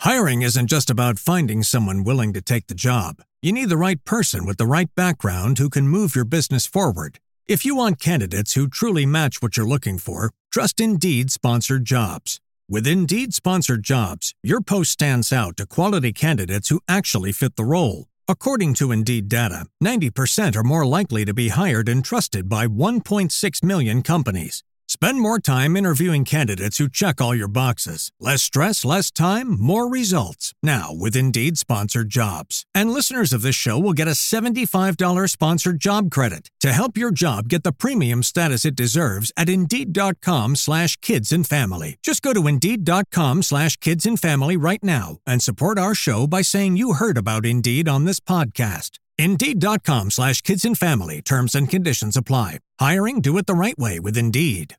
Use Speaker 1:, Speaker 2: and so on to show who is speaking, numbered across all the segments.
Speaker 1: Hiring isn't just about finding someone willing to take the job. You need the right person with the right background who can move your business forward. If you want candidates who truly match what you're looking for, trust Indeed-sponsored jobs. With Indeed-sponsored jobs, your post stands out to quality candidates who actually fit the role. According to Indeed data, 90% are more likely to be hired and trusted by 1.6 million companies. Spend more time interviewing candidates who check all your boxes. Less stress, less time, more results. Now, with Indeed-sponsored jobs. And listeners of this show will get a $75 sponsored job credit to help your job get the premium status it deserves at Indeed.com/kidsandfamily. Just go to Indeed.com/kidsandfamily right now and support our show by saying you heard about Indeed on this podcast. Indeed.com/kidsandfamily. Terms and conditions apply. Hiring, do it the right way with Indeed.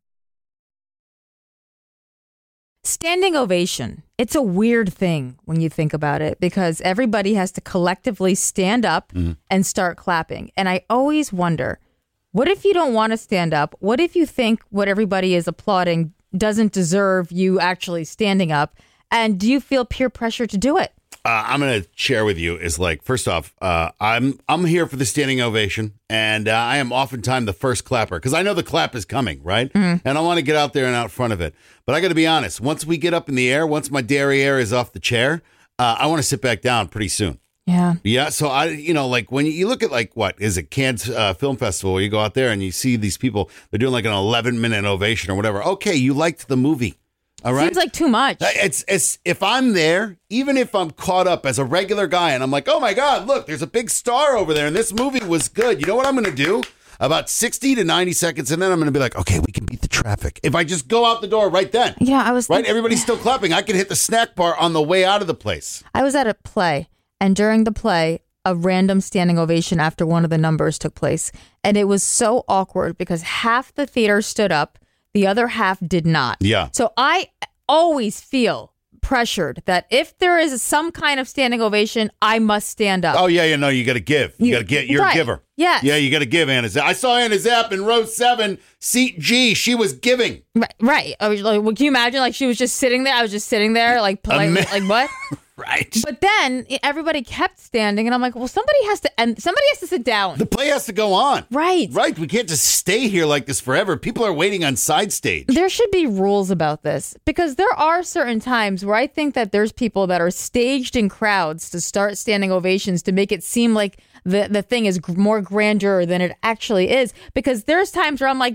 Speaker 2: Standing ovation. It's a weird thing when you think about it because everybody has to collectively stand up and start clapping. And I always wonder, what if you don't want to stand up? What if you think what everybody is applauding doesn't deserve you actually standing up? And do you feel peer pressure to do it?
Speaker 3: I'm going to share with you is like, first off, I'm here for the standing ovation, and I am oftentimes the first clapper because I know the clap is coming, right? And I want to get out there and out front of it. But I got to be honest, once we get up in the air, once my derriere is off the chair, I want to sit back down pretty soon.
Speaker 2: Yeah.
Speaker 3: Yeah. So like when you look at like, what is it, Cannes Film Festival, you go out there and you see these people, they're doing like an 11-minute ovation or whatever. Okay, you liked the movie. All right.
Speaker 2: Seems like too much.
Speaker 3: It's if I'm there, even if I'm caught up as a regular guy and I'm like, oh my God, look, there's a big star over there and this movie was good. You know what I'm going to do? About 60 to 90 seconds, and then I'm going to be like, okay, we can beat the traffic. If I just go out the door right then.
Speaker 2: Yeah, I was
Speaker 3: right. Everybody's still clapping. I can hit the snack bar on the way out of the place.
Speaker 2: I was at a play, and during the play, a random standing ovation after one of the numbers took place, and it was so awkward because half the theater stood up. The other half did not.
Speaker 3: Yeah.
Speaker 2: So I always feel pressured that if there is some kind of standing ovation, I must stand up.
Speaker 3: Oh, yeah, no, you got to give. You got to get. You're
Speaker 2: right.
Speaker 3: a giver.
Speaker 2: Yes.
Speaker 3: Yeah, you got to give, Anna Zapp. I saw Anna Zapp in row 7, seat G. She was giving.
Speaker 2: Right. I was like, well, can you imagine? Like, she was just sitting there. I was just sitting there, like, politely, like, what?
Speaker 3: Right.
Speaker 2: But then everybody kept standing, and I'm like, well, somebody has to sit down.
Speaker 3: The play has to go on.
Speaker 2: Right.
Speaker 3: Right. We can't just stay here like this forever. People are waiting on side stage.
Speaker 2: There should be rules about this because there are certain times where I think that there's people that are staged in crowds to start standing ovations to make it seem like the thing is more grandeur than it actually is. Because there's times where I'm like,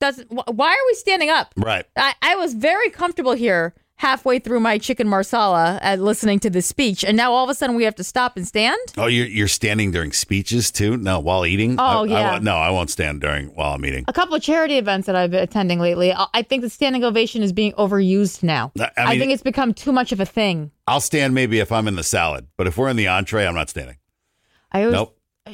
Speaker 2: why are we standing up?
Speaker 3: Right.
Speaker 2: I was very comfortable here halfway through my chicken marsala listening to this speech, and now all of a sudden we have to stop and stand?
Speaker 3: Oh, you're standing during speeches too? No, while eating?
Speaker 2: Oh, yeah.
Speaker 3: I won't stand while I'm eating.
Speaker 2: A couple of charity events that I've been attending lately, I think the standing ovation is being overused now. I think it's become too much of a thing.
Speaker 3: I'll stand maybe if I'm in the salad, but if we're in the entree, I'm not standing.
Speaker 2: Nope.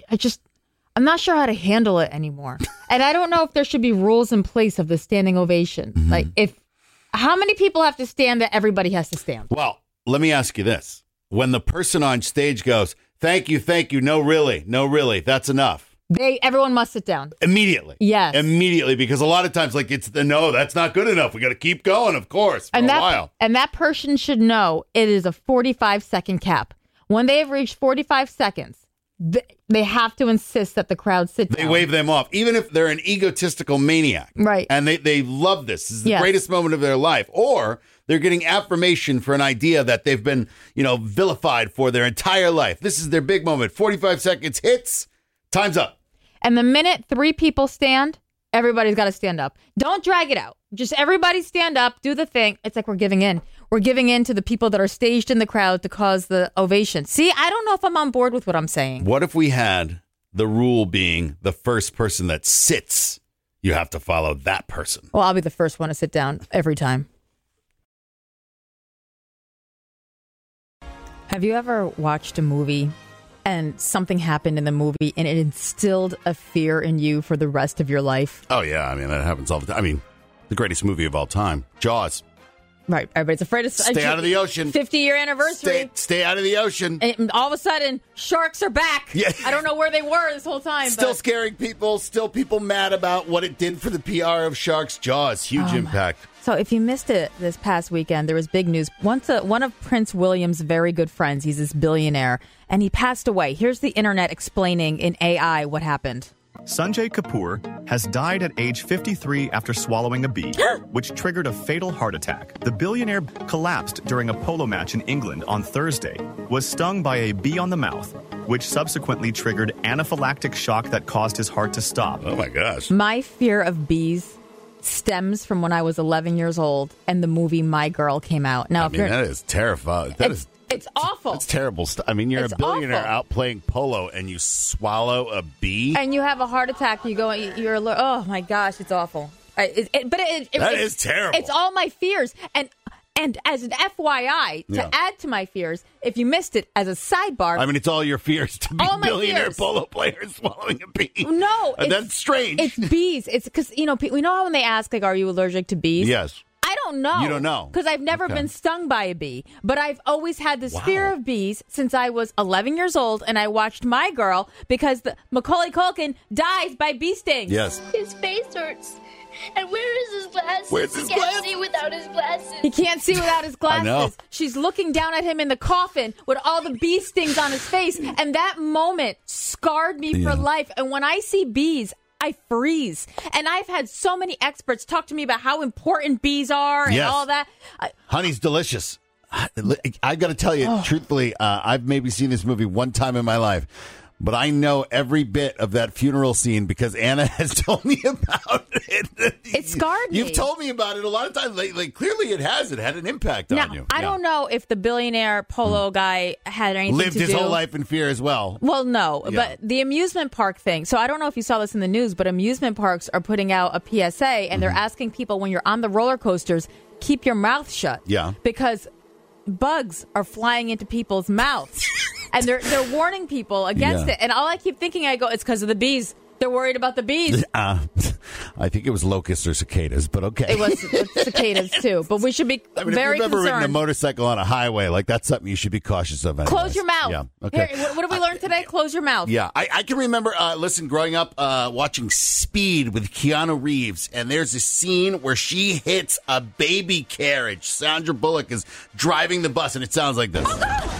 Speaker 2: I'm not sure how to handle it anymore. And I don't know if there should be rules in place of the standing ovation. Mm-hmm. Like, how many people have to stand that everybody has to stand?
Speaker 3: Well, let me ask you this. When the person on stage goes, thank you, no, really, that's enough.
Speaker 2: Everyone must sit down.
Speaker 3: Immediately.
Speaker 2: Yes.
Speaker 3: Immediately, because a lot of times, like, it's no, that's not good enough. We got to keep going, of course, for a while.
Speaker 2: And that person should know it is a 45-second cap. When they have reached 45 seconds, they have to insist that the crowd sit down.
Speaker 3: They wave them off, even if they're an egotistical maniac.
Speaker 2: Right.
Speaker 3: And they love this. This is the greatest moment of their life. Or they're getting affirmation for an idea that they've been, vilified for their entire life. This is their big moment. 45 seconds hits. Time's up.
Speaker 2: And the minute 3 people stand, everybody's got to stand up. Don't drag it out. Just everybody stand up, do the thing. It's like we're giving in. We're giving in to the people that are staged in the crowd to cause the ovation. See, I don't know if I'm on board with what I'm saying.
Speaker 3: What if we had the rule being the first person that sits, you have to follow that person?
Speaker 2: Well, I'll be the first one to sit down every time. Have you ever watched a movie and something happened in the movie and it instilled a fear in you for the rest of your life?
Speaker 3: Oh, yeah. I mean, that happens all the time. I mean, the greatest movie of all time, Jaws.
Speaker 2: Right. Everybody's afraid of...
Speaker 3: Stay out of the ocean.
Speaker 2: 50-year anniversary.
Speaker 3: Stay out of the ocean.
Speaker 2: And all of a sudden, sharks are back.
Speaker 3: Yeah.
Speaker 2: I don't know where they were this whole time.
Speaker 3: Still scaring people. Still people mad about what it did for the PR of Sharks' Jaws. Huge impact.
Speaker 2: So if you missed it this past weekend, there was big news. One of Prince William's very good friends, he's this billionaire, and he passed away. Here's the internet explaining in AI what happened.
Speaker 4: Sanjay Kapoor has died at age 53 after swallowing a bee, which triggered a fatal heart attack. The billionaire collapsed during a polo match in England on Thursday, was stung by a bee on the mouth, which subsequently triggered anaphylactic shock that caused his heart to stop.
Speaker 3: Oh, my gosh.
Speaker 2: My fear of bees stems from when I was 11 years old and the movie My Girl came out. Now,
Speaker 3: that is terrifying.
Speaker 2: It's awful.
Speaker 3: That's terrible stuff. I mean, you're
Speaker 2: It's
Speaker 3: a billionaire
Speaker 2: awful.
Speaker 3: out playing polo and you swallow a bee.
Speaker 2: And you have a heart attack. You're oh my gosh, it's awful. That
Speaker 3: is terrible.
Speaker 2: It's all my fears. And as an FYI, to add to my fears, if you missed it as a sidebar,
Speaker 3: I mean, it's all your fears to be
Speaker 2: all my
Speaker 3: billionaire
Speaker 2: fears.
Speaker 3: polo players swallowing a bee.
Speaker 2: No,
Speaker 3: that's strange.
Speaker 2: It's bees. It's because we know how when they ask like, "Are you allergic to bees?"
Speaker 3: Yes.
Speaker 2: I don't know.
Speaker 3: You don't know.
Speaker 2: Because I've never been stung by a bee. But I've always had this fear of bees since I was 11 years old, and I watched My Girl because Macaulay Culkin dies by bee stings.
Speaker 3: Yes.
Speaker 5: His face hurts. And where is his glasses?
Speaker 3: Where's his
Speaker 5: He can't
Speaker 3: glasses?
Speaker 5: see without his glasses.
Speaker 2: He can't see without his glasses.
Speaker 3: I know.
Speaker 2: She's looking down at him in the coffin with all the bee stings on his face. And that moment scarred me for life. And when I see bees, I freeze. And I've had so many experts talk to me about how important bees are and all that.
Speaker 3: Honey's delicious. I got to tell you, truthfully, I've maybe seen this movie one time in my life. But I know every bit of that funeral scene because Anna has told me about it.
Speaker 2: It scarred me.
Speaker 3: You've told me about it a lot of times. Like clearly it has. It had an impact on you.
Speaker 2: I don't know if the billionaire polo guy had anything
Speaker 3: Lived
Speaker 2: to
Speaker 3: his
Speaker 2: do.
Speaker 3: whole life in fear as well.
Speaker 2: Well, no,
Speaker 3: Yeah.
Speaker 2: but the amusement park thing. So I don't know if you saw this in the news, but amusement parks are putting out a PSA and they're asking people when you're on the roller coasters, keep your mouth shut.
Speaker 3: Yeah.
Speaker 2: Because bugs are flying into people's mouths. And they're warning people against it. And all I keep thinking, it's because of the bees. They're worried about the bees.
Speaker 3: I think it was locusts or cicadas, but okay.
Speaker 2: It was cicadas, too. But we should be very
Speaker 3: if you've ever ridden a
Speaker 2: concerned.
Speaker 3: motorcycle on a highway, like that's something you should be cautious of. Anyways.
Speaker 2: Close your mouth.
Speaker 3: Yeah. Okay.
Speaker 2: Here, what have we learned today? Close your mouth.
Speaker 3: Yeah, I can remember, growing up, watching Speed with Keanu Reeves, and there's a scene where she hits a baby carriage. Sandra Bullock is driving the bus, and it sounds like this.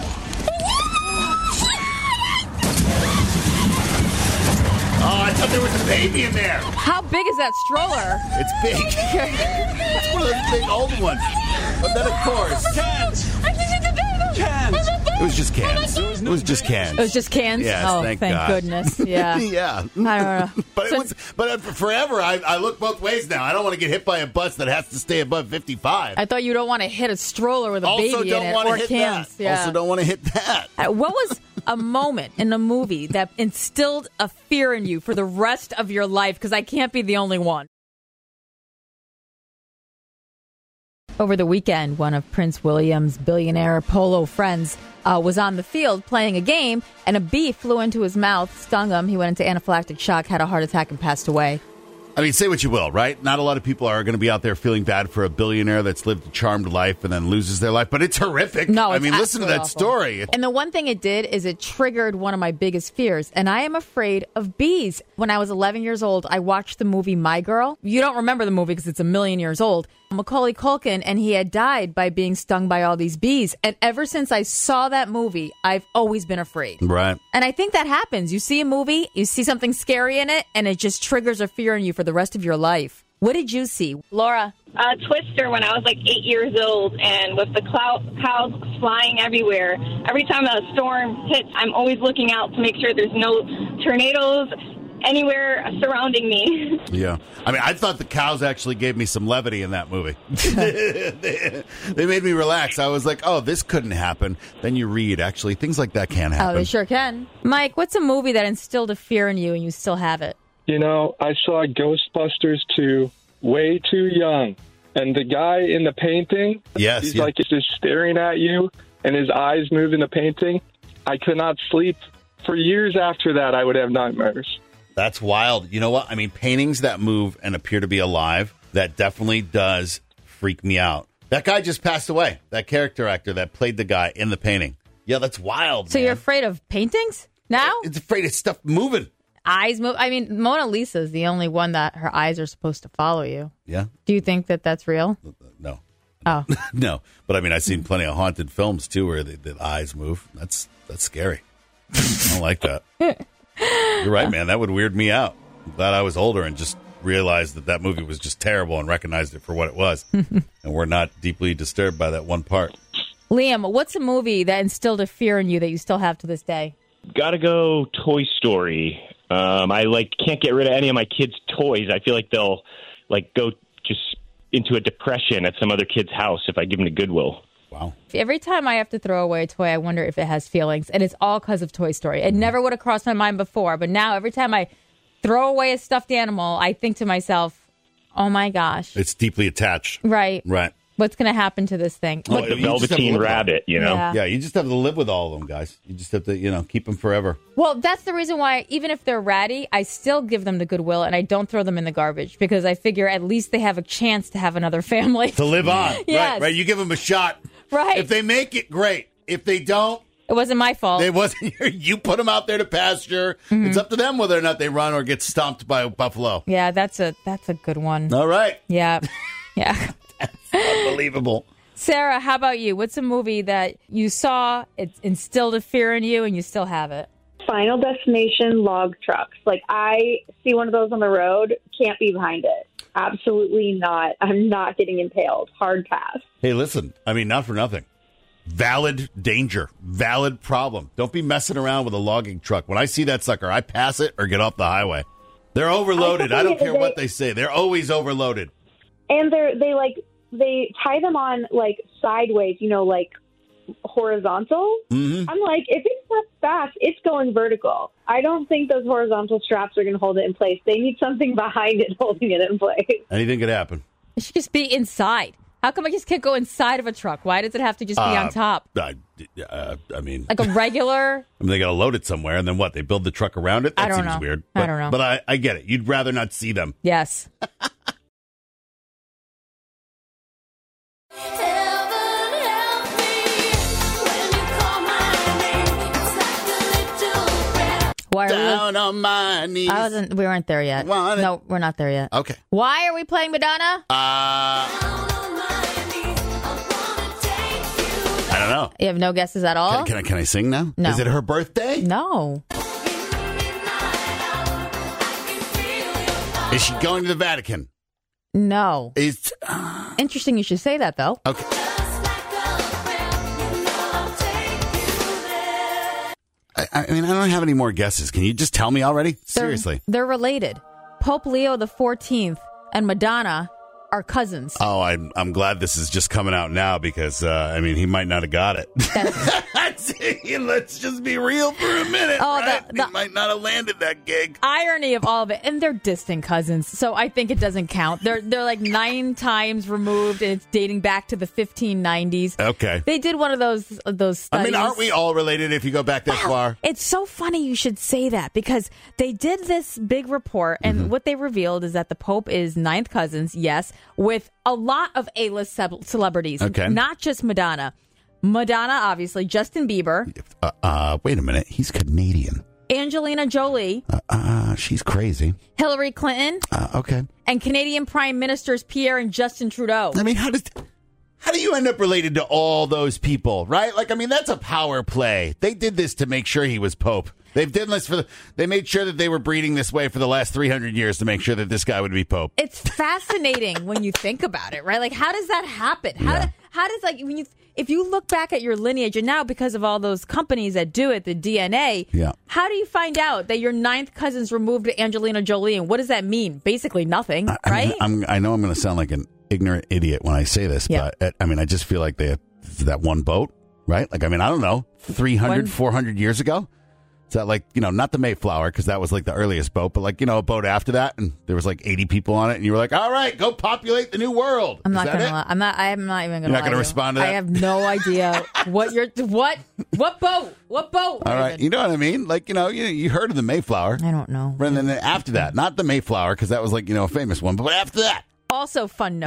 Speaker 3: Oh, I thought there was a baby in there.
Speaker 2: How big is that stroller?
Speaker 3: It's big. It's one of those big old ones. But then, of course, it was just cans. It was just cans.
Speaker 2: It was just cans?
Speaker 3: Yes,
Speaker 2: oh,
Speaker 3: thank
Speaker 2: thank
Speaker 3: God.
Speaker 2: goodness. Yeah.
Speaker 3: Yeah.
Speaker 2: I don't know.
Speaker 3: But forever, I look both ways now. I don't want to get hit by a bus that has to stay above 55.
Speaker 2: I thought you don't want to hit a stroller with a
Speaker 3: Also
Speaker 2: baby
Speaker 3: don't
Speaker 2: in it
Speaker 3: want to
Speaker 2: or
Speaker 3: hit
Speaker 2: cans.
Speaker 3: that.
Speaker 2: Yeah.
Speaker 3: Also don't want to hit that.
Speaker 2: What was a moment in a movie that instilled a fear in you for the rest of your life? Because I can't be the only one. Over the weekend, one of Prince William's billionaire polo friends was on the field playing a game, and a bee flew into his mouth, stung him. He went into anaphylactic shock, had a heart attack, and passed away.
Speaker 3: I mean, say what you will, right? Not a lot of people are going to be out there feeling bad for a billionaire that's lived a charmed life and then loses their life, but it's horrific.
Speaker 2: No,
Speaker 3: I
Speaker 2: it's
Speaker 3: mean, listen to that
Speaker 2: absolutely awful.
Speaker 3: story.
Speaker 2: And the one thing it did is it triggered one of my biggest fears, and I am afraid of bees. When I was 11 years old, I watched the movie My Girl. You don't remember the movie because it's a million years old. Macaulay Culkin, and he had died by being stung by all these bees. And ever since I saw that movie, I've always been afraid.
Speaker 3: Right.
Speaker 2: And I think that happens. You see a movie, you see something scary in it, and it just triggers a fear in you for the rest of your life. What did you see? Laura?
Speaker 6: Twister when I was like 8 years old, and with the clouds flying everywhere. Every time a storm hits, I'm always looking out to make sure there's no tornadoes anywhere surrounding me.
Speaker 3: Yeah. I mean, I thought the cows actually gave me some levity in that movie. They made me relax. I was like, oh, this couldn't happen. Then you read, actually, things like that can happen.
Speaker 2: Oh, they sure can. Mike, what's a movie that instilled a fear in you and you still have it?
Speaker 7: You know, I saw Ghostbusters 2 way too young. And the guy in the painting, he's like just staring at you and his eyes move in the painting. I could not sleep. For years after that, I would have nightmares.
Speaker 3: That's wild. You know what? I mean, paintings that move and appear to be alive, that definitely does freak me out. That guy just passed away. That character actor that played the guy in the painting. Yeah, that's wild.
Speaker 2: So
Speaker 3: man.
Speaker 2: you're afraid of paintings now?
Speaker 3: It's afraid of stuff moving.
Speaker 2: Eyes move. I mean, Mona Lisa is the only one that her eyes are supposed to follow you.
Speaker 3: Yeah.
Speaker 2: Do you think that that's real?
Speaker 3: No.
Speaker 2: Oh.
Speaker 3: No. But I mean, I've seen plenty of haunted films too where the eyes move. That's scary. I don't like that. You're right, man. That would weird me out. I'm glad I was older and just realized that movie was just terrible and recognized it for what it was. And we're not deeply disturbed by that one part.
Speaker 2: Liam, what's a movie that instilled a fear in you that you still have to this day?
Speaker 8: Gotta go Toy Story. I can't get rid of any of my kids' toys. I feel like they'll go just into a depression at some other kid's house if I give them to Goodwill.
Speaker 3: Wow.
Speaker 2: Every time I have to throw away a toy, I wonder if it has feelings. And it's all because of Toy Story. It never would have crossed my mind before. But now every time I throw away a stuffed animal, I think to myself, oh my gosh.
Speaker 3: It's deeply attached.
Speaker 2: Right.
Speaker 3: Right.
Speaker 2: What's going to happen to this thing?
Speaker 8: Like the Velveteen Rabbit, you know?
Speaker 2: Yeah.
Speaker 3: Yeah, you just have to live with all of them, guys. You just have to, keep them forever.
Speaker 2: Well, that's the reason why, even if they're ratty, I still give them to Goodwill and I don't throw them in the garbage because I figure at least they have a chance to have another family.
Speaker 3: To live on.
Speaker 2: Yes.
Speaker 3: Right. You give them a shot.
Speaker 2: Right.
Speaker 3: If they make it, great. If they don't,
Speaker 2: it wasn't my fault.
Speaker 3: it wasn't. You put them out there to pasture.
Speaker 2: Mm-hmm.
Speaker 3: It's up to them whether or not they run or get stomped by a buffalo.
Speaker 2: Yeah, that's a good one.
Speaker 3: All right.
Speaker 2: Yeah. Yeah.
Speaker 3: Unbelievable.
Speaker 2: Sarah, how about you? What's a movie that you saw, it instilled a fear in you, and you still have it?
Speaker 6: Final Destination log trucks. I see one of those on the road, can't be behind it. Absolutely not. I'm not getting impaled. Hard pass.
Speaker 3: Hey, listen. I mean, not for nothing. Valid danger. Valid problem. Don't be messing around with a logging truck. When I see that sucker, I pass it or get off the highway. They're overloaded. I don't care what they say. They're always overloaded.
Speaker 6: And they tie them on sideways, horizontal.
Speaker 3: Mm-hmm.
Speaker 6: I'm like, if it's not fast, it's going vertical. I don't think those horizontal straps are going to hold it in place. They need something behind it holding it in place.
Speaker 3: Anything could happen.
Speaker 2: It should just be inside. How come I just can't go inside of a truck? Why does it have to just be on top?
Speaker 3: I mean,
Speaker 2: like a regular?
Speaker 3: They got to load it somewhere, and then what? They build the truck around it? That
Speaker 2: I don't
Speaker 3: seems
Speaker 2: know.
Speaker 3: weird.
Speaker 2: I don't know.
Speaker 3: But I get it. You'd rather not see them.
Speaker 2: Yes. Why
Speaker 3: Down on my knees.
Speaker 2: We weren't there yet. No, we're not there yet.
Speaker 3: Okay.
Speaker 2: Why are we playing Madonna?
Speaker 3: I don't know.
Speaker 2: You have no guesses at all?
Speaker 3: Can I sing now?
Speaker 2: No.
Speaker 3: Is it her birthday?
Speaker 2: No.
Speaker 3: Is she going to the Vatican?
Speaker 2: No.
Speaker 3: It's
Speaker 2: interesting you should say that, though.
Speaker 3: Okay. I mean, I don't have any more guesses. Can you just tell me already? Seriously.
Speaker 2: They're related. Pope Leo XIV and Madonna are cousins.
Speaker 3: Oh, I'm glad this is just coming out now because, he might not have got it. Let's just be real for a minute.
Speaker 2: Oh,
Speaker 3: right? He might not have landed that gig.
Speaker 2: Irony of all of it. And they're distant cousins, so I think it doesn't count. They're 9 times removed, and it's dating back to the 1590s.
Speaker 3: Okay.
Speaker 2: They did one of those studies.
Speaker 3: I mean, aren't we all related if you go back that far?
Speaker 2: It's so funny you should say that because they did this big report, and what they revealed is that the Pope is 9th cousins, yes, with a lot of A-list celebrities,
Speaker 3: okay.
Speaker 2: Not just Madonna. Madonna, obviously, Justin Bieber.
Speaker 3: Wait a minute. He's Canadian.
Speaker 2: Angelina Jolie.
Speaker 3: She's crazy.
Speaker 2: Hillary Clinton.
Speaker 3: Okay.
Speaker 2: And Canadian Prime Ministers Pierre and Justin Trudeau.
Speaker 3: I mean, how do you end up related to all those people, right? That's a power play. They did this to make sure he was Pope. They've done this they made sure that they were breeding this way for the last 300 years to make sure that this guy would be Pope.
Speaker 2: It's fascinating when you think about it, right? How does that happen? How does if you look back at your lineage, and now because of all those companies that do it, the DNA, how do you find out that your 9th cousin's removed to Angelina Jolie? And what does that mean? Basically nothing, right?
Speaker 3: I know I'm going to sound like an ignorant idiot when I say this, but I just feel like that one boat, right? I don't know, 300, 400 years ago? Is that not the Mayflower, because that was the earliest boat, but a boat after that, and there was 80 people on it, and you were like, all right, go populate the new world.
Speaker 2: I'm not going to. I'm not even going to.
Speaker 3: You're not going to respond to that?
Speaker 2: I have no idea what boat? What boat?
Speaker 3: All right, you know what I mean? You heard of the Mayflower.
Speaker 2: I don't know.
Speaker 3: And then after that, not the Mayflower, because that was a famous one, but after that.
Speaker 2: Also, fun note.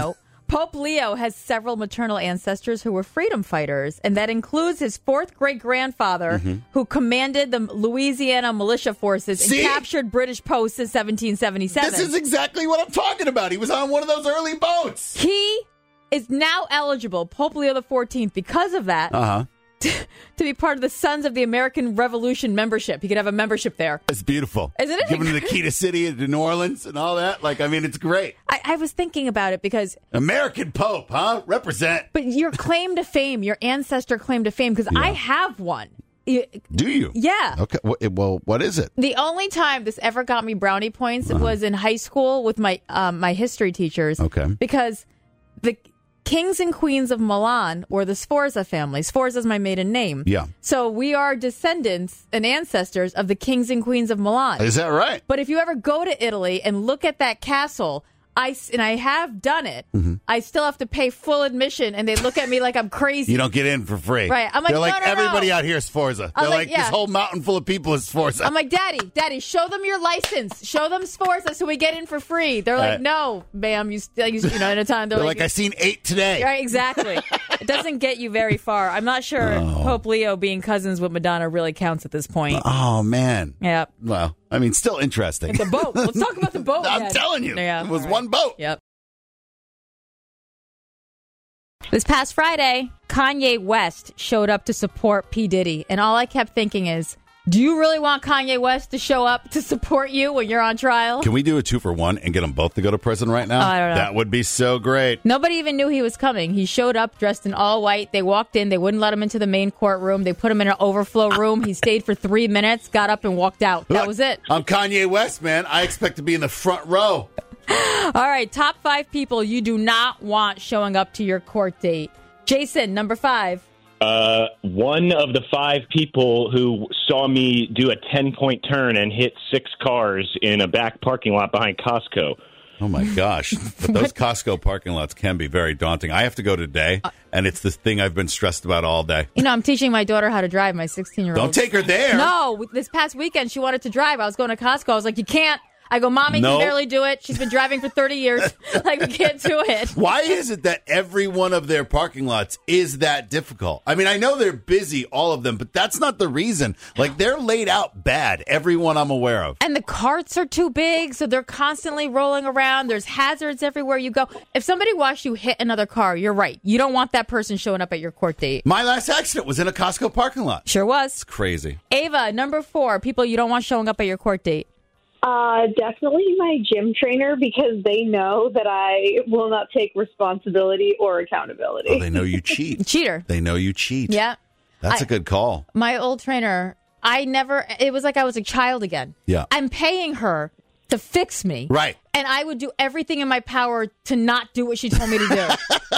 Speaker 2: Pope Leo has several maternal ancestors who were freedom fighters, and that includes his fourth great-grandfather who commanded the Louisiana militia forces and captured British posts in 1777.
Speaker 3: This is exactly what I'm talking about. He was on one of those early boats.
Speaker 2: He is now eligible, Pope Leo XIV, because of that, to be part of the Sons of the American Revolution membership. He could have a membership there.
Speaker 3: It's beautiful.
Speaker 2: Isn't it?
Speaker 3: Giving him the key to city and to New Orleans and all that. It's great.
Speaker 2: I was thinking about it because...
Speaker 3: American Pope, huh? Represent.
Speaker 2: But your claim to fame, your ancestor claim to fame, because I have one.
Speaker 3: Do you?
Speaker 2: Yeah.
Speaker 3: Okay. Well, what is it?
Speaker 2: The only time this ever got me brownie points was in high school with my my history teachers.
Speaker 3: Okay.
Speaker 2: Because the kings and queens of Milan were the Sforza family. Sforza is my maiden name.
Speaker 3: Yeah.
Speaker 2: So we are descendants and ancestors of the kings and queens of Milan.
Speaker 3: Is that right?
Speaker 2: But if you ever go to Italy and look at that castle, I have done it. I still have to pay full admission, and they look at me like I'm crazy.
Speaker 3: You don't get in for free.
Speaker 2: Right. I'm like,
Speaker 3: they're like,
Speaker 2: no,
Speaker 3: everybody out here is Sforza. They're like, this whole mountain full of people is Sforza.
Speaker 2: I'm like, Daddy, show them your license. Show them Sforza so we get in for free. They're like, no, ma'am, you in a time.
Speaker 3: They're like, I seen 8 today.
Speaker 2: Right, exactly. It doesn't get you very far. I'm not sure Pope Leo being cousins with Madonna really counts at this point.
Speaker 3: Oh, man.
Speaker 2: Yeah.
Speaker 3: Well, still interesting.
Speaker 2: The boat. Let's talk about the boat.
Speaker 3: I'm telling you.
Speaker 2: Yeah,
Speaker 3: it was one boat.
Speaker 2: Yep. This past Friday, Kanye West showed up to support P. Diddy. And all I kept thinking is, do you really want Kanye West to show up to support you when you're on trial?
Speaker 3: Can we do a 2-for-1 and get them both to go to prison right now?
Speaker 2: I don't know.
Speaker 3: That would be so great.
Speaker 2: Nobody even knew he was coming. He showed up dressed in all white. They walked in. They wouldn't let him into the main courtroom. They put him in an overflow room. He stayed for 3 minutes, got up and walked out. That was it.
Speaker 3: I'm Kanye West, man. I expect to be in the front row.
Speaker 2: All right, top 5 people you do not want showing up to your court date. Jason, number 5.
Speaker 8: One of the 5 people who saw me do a 10-point turn and hit 6 cars in a back parking lot behind Costco.
Speaker 3: Oh, my gosh. But those Costco parking lots can be very daunting. I have to go today, and it's this thing I've been stressed about all day.
Speaker 2: I'm teaching my daughter how to drive, my 16-year-old.
Speaker 3: Don't take her there.
Speaker 2: No, this past weekend, she wanted to drive. I was going to Costco. I was like, you can't. I go, Mommy can barely do it. She's been driving for 30 years. We can't do it.
Speaker 3: Why is it that every one of their parking lots is that difficult? I know they're busy, all of them, but that's not the reason. They're laid out bad, every one I'm aware of.
Speaker 2: And the carts are too big, so they're constantly rolling around. There's hazards everywhere you go. If somebody watched you hit another car, you're right. You don't want that person showing up at your court date.
Speaker 3: My last accident was in a Costco parking lot.
Speaker 2: Sure was.
Speaker 3: It's crazy.
Speaker 2: Ava, number 4, people you don't want showing up at your court date.
Speaker 9: Definitely my gym trainer, because they know that I will not take responsibility or accountability.
Speaker 3: Oh, they know you cheat.
Speaker 2: Cheater.
Speaker 3: They know you cheat.
Speaker 2: Yeah.
Speaker 3: That's a good call.
Speaker 2: My old trainer, it was like I was a child again.
Speaker 3: Yeah.
Speaker 2: I'm paying her to fix me.
Speaker 3: Right.
Speaker 2: And I would do everything in my power to not do what she told me to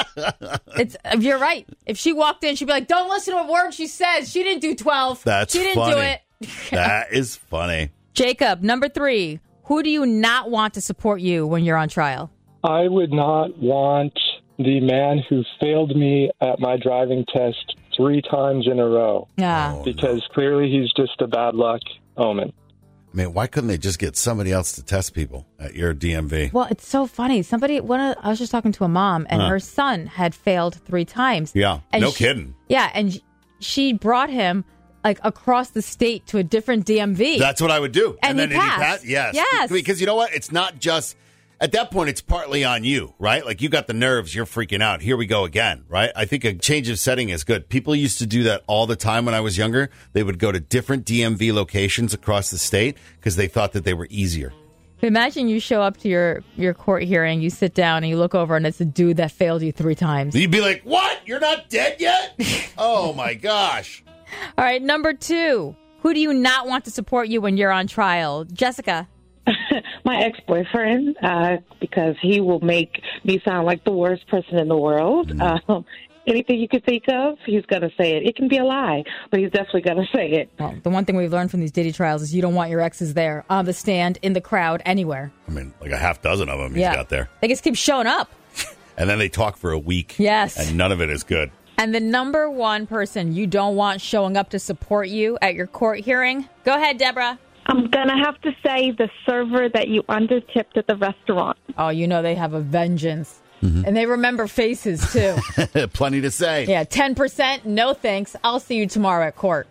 Speaker 2: do. You're right. If she walked in, she'd be like, don't listen to a word she says. She didn't do 12.
Speaker 3: That's funny.
Speaker 2: She didn't do it.
Speaker 3: That is funny.
Speaker 2: Jacob, number 3, who do you not want to support you when you're on trial?
Speaker 7: I would not want the man who failed me at my driving test 3 times in a row.
Speaker 2: Yeah.
Speaker 7: Because clearly he's just a bad luck omen.
Speaker 3: Why couldn't they just get somebody else to test people at your DMV?
Speaker 2: Well, it's so funny. I was just talking to a mom, and her son had failed 3 times.
Speaker 3: Yeah,
Speaker 2: and
Speaker 3: kidding.
Speaker 2: Yeah, and she brought him across the state to a different DMV.
Speaker 3: That's what I would do.
Speaker 2: And then he passed.
Speaker 3: Yes.
Speaker 2: Yes.
Speaker 3: Because you know what? It's not just, at that point, it's partly on you, right? You got the nerves, you're freaking out. Here we go again, right? I think a change of setting is good. People used to do that all the time when I was younger. They would go to different DMV locations across the state because they thought that they were easier.
Speaker 2: Imagine you show up to your court hearing, you sit down, and you look over, and it's a dude that failed you 3 times.
Speaker 3: You'd be like, what? You're not dead yet? Oh, my gosh.
Speaker 2: All right, number 2. Who do you not want to support you when you're on trial? Jessica.
Speaker 10: My ex-boyfriend, because he will make me sound like the worst person in the world. Anything you could think of, he's going to say it. It can be a lie, but he's definitely going to say it.
Speaker 2: Well, the one thing we've learned from these Diddy trials is you don't want your exes there, on the stand, in the crowd, anywhere.
Speaker 3: A half dozen of them he's got there.
Speaker 2: They just keep showing up.
Speaker 3: And then they talk for a week.
Speaker 2: Yes.
Speaker 3: And none of it is good.
Speaker 2: And the number 1 person you don't want showing up to support you at your court hearing? Go ahead, Deborah.
Speaker 11: I'm going to have to say the server that you undertipped at the restaurant.
Speaker 2: Oh, they have a vengeance. And they remember faces, too.
Speaker 3: Plenty to say.
Speaker 2: Yeah, 10%, no thanks. I'll see you tomorrow at court.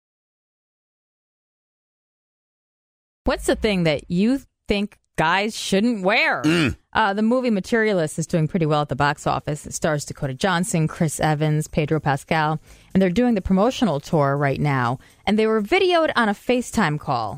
Speaker 2: What's the thing that you think guys shouldn't wear? The movie Materialist is doing pretty well at the box office. It stars Dakota Johnson, Chris Evans, Pedro Pascal, and they're doing the promotional tour right now. And they were videoed on a FaceTime call.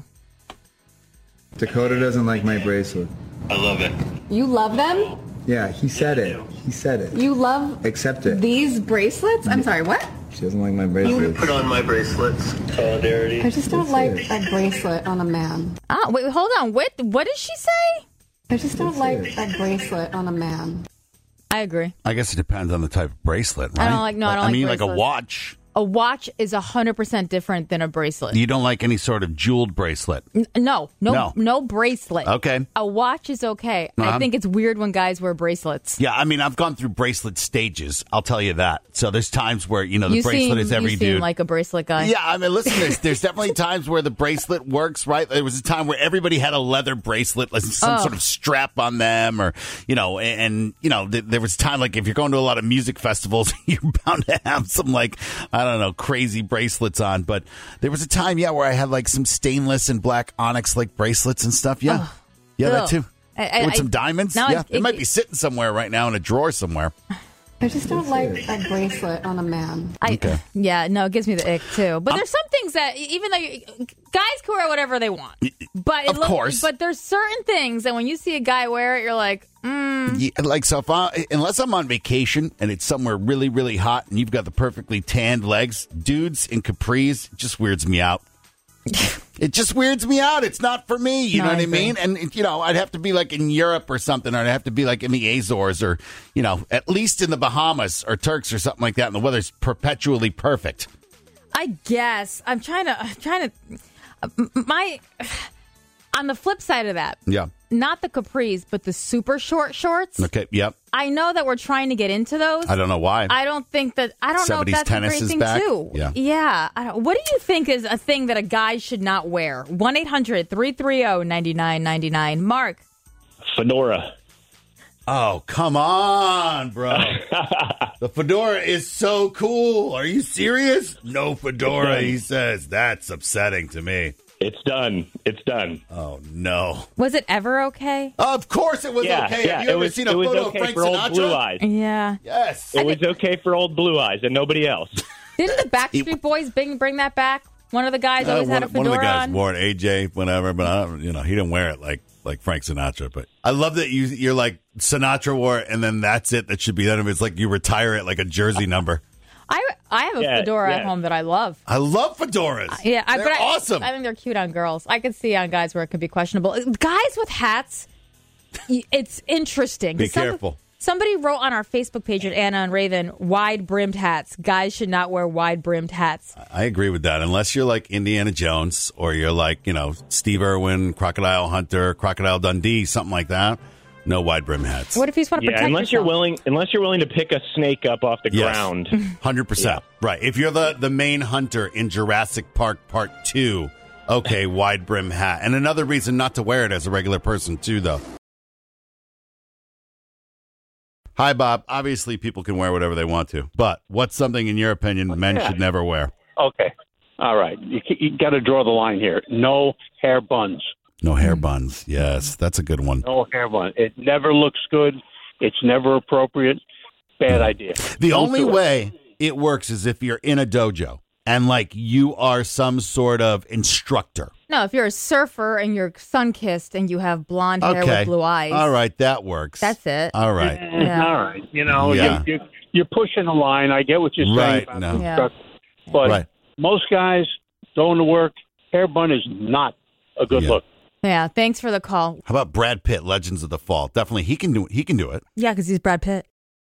Speaker 11: Dakota doesn't like my bracelet.
Speaker 3: I love it.
Speaker 12: You love them?
Speaker 11: Yeah, he said it. He said it.
Speaker 12: You love
Speaker 11: Accept it.
Speaker 12: these bracelets? I'm sorry, what?
Speaker 11: She doesn't like my bracelet.
Speaker 13: Put on my bracelets. Solidarity.
Speaker 12: I just don't like a bracelet on a man.
Speaker 2: Wait, hold on. What did she say?
Speaker 12: I just don't like a bracelet on a man.
Speaker 2: I agree.
Speaker 3: I guess it depends on the type of bracelet, right?
Speaker 2: I don't like
Speaker 3: like a
Speaker 2: bracelets.
Speaker 3: watch.
Speaker 2: A watch is 100% different than a bracelet.
Speaker 3: You don't like any sort of jeweled bracelet?
Speaker 2: No bracelet.
Speaker 3: Okay.
Speaker 2: A watch is okay. I think it's weird when guys wear bracelets.
Speaker 3: Yeah, I mean, I've gone through bracelet stages. I'll tell you that. So there's times where, the bracelet is every
Speaker 2: you
Speaker 3: dude.
Speaker 2: seem like a bracelet guy.
Speaker 3: Yeah, I mean, listen, there's definitely times where the bracelet works, right? There was a time where everybody had a leather bracelet, like some sort of strap on them, or, there was time, like, if you're going to a lot of music festivals, you're bound to have some, like, I don't know, crazy bracelets on. But there was a time, where I had, like, some stainless and black onyx, like, bracelets and stuff. Yeah. That too. With some diamonds. It might be sitting somewhere right now in a drawer somewhere.
Speaker 12: I just don't like a bracelet on a man.
Speaker 3: Okay.
Speaker 2: Yeah, no, it gives me the ick too. But there's some things that even though guys can wear whatever they want, but
Speaker 3: of course.
Speaker 2: But there's certain things that when you see a guy wear it, you're like,
Speaker 3: Yeah, like so, unless I'm on vacation and it's somewhere really, really hot, and you've got the perfectly tanned legs, dudes in capris, it just weirds me out. It just weirds me out. It's not for me. You know what I mean? And, I'd have to be like in Europe or something, or I'd have to be like in the Azores or, at least in the Bahamas or Turks or something like that. And the weather's perpetually perfect.
Speaker 2: I guess. I'm trying to, on the flip side of that.
Speaker 3: Yeah.
Speaker 2: Not the capris, but the super short shorts.
Speaker 3: Okay. Yep.
Speaker 2: I know that we're trying to get into those.
Speaker 3: I don't know why.
Speaker 2: I don't know if that's a great thing
Speaker 3: back.
Speaker 2: too.
Speaker 3: Yeah.
Speaker 2: What do you think is a thing that a guy should not wear? 1-800-330-9999. Mark.
Speaker 8: Fedora.
Speaker 3: Oh, come on, bro. The fedora is so cool. Are you serious? No fedora, he says. That's upsetting to me.
Speaker 8: It's done. It's done.
Speaker 3: Oh, no.
Speaker 2: Was it ever okay?
Speaker 3: Of course it was okay. Have you ever seen a photo of Frank Sinatra?
Speaker 8: Old Blue Eyes.
Speaker 2: Yeah.
Speaker 3: Yes.
Speaker 8: It was okay for old Blue Eyes and nobody else.
Speaker 2: Didn't the Backstreet Boys bring that back? One of the guys always had a fedora on.
Speaker 3: One of the guys wore it, AJ, whatever, but he didn't wear it like Frank Sinatra. But I love that you're like Sinatra wore it, and then that's it. That should be that. It's like you retire it like a jersey number.
Speaker 2: I have a fedora at home that I love.
Speaker 3: I love fedoras.
Speaker 2: They're
Speaker 3: awesome.
Speaker 2: I think they're cute on girls. I could see on guys where it could be questionable. Guys with hats, it's interesting.
Speaker 3: Be careful.
Speaker 2: Somebody wrote on our Facebook page at Anna and Raven, wide-brimmed hats. Guys should not wear wide-brimmed hats.
Speaker 3: I agree with that. Unless you're like Indiana Jones or you're like, Steve Irwin, Crocodile Hunter, Crocodile Dundee, something like that. No wide-brim hats.
Speaker 2: What if you just want to protect
Speaker 8: yourself? Unless you're willing to pick a snake up off the ground.
Speaker 3: 100%. Yeah. Right. If you're the main hunter in Jurassic Park Part 2, okay, wide-brim hat. And another reason not to wear it as a regular person, too, though. Hi, Bob. Obviously, people can wear whatever they want to. But what's something, in your opinion, men should never wear?
Speaker 14: Okay. All right. You got to draw the line here. No hair buns.
Speaker 3: No hair buns. Yes, that's a good one.
Speaker 14: No hair bun. It never looks good. It's never appropriate. Bad idea.
Speaker 3: The only way it works is if you're in a dojo and like you are some sort of instructor.
Speaker 2: No, if you're a surfer and you're sun-kissed and you have blonde hair with blue eyes.
Speaker 3: All right, that works.
Speaker 2: That's it.
Speaker 3: All right.
Speaker 14: All right. You're pushing the line. I get what you're saying.
Speaker 3: Right.
Speaker 14: But most guys going to work, hair bun is not a good look.
Speaker 2: Yeah, thanks for the call.
Speaker 3: How about Brad Pitt, Legends of the Fall? Definitely, he can do it.
Speaker 2: Yeah, because he's Brad Pitt.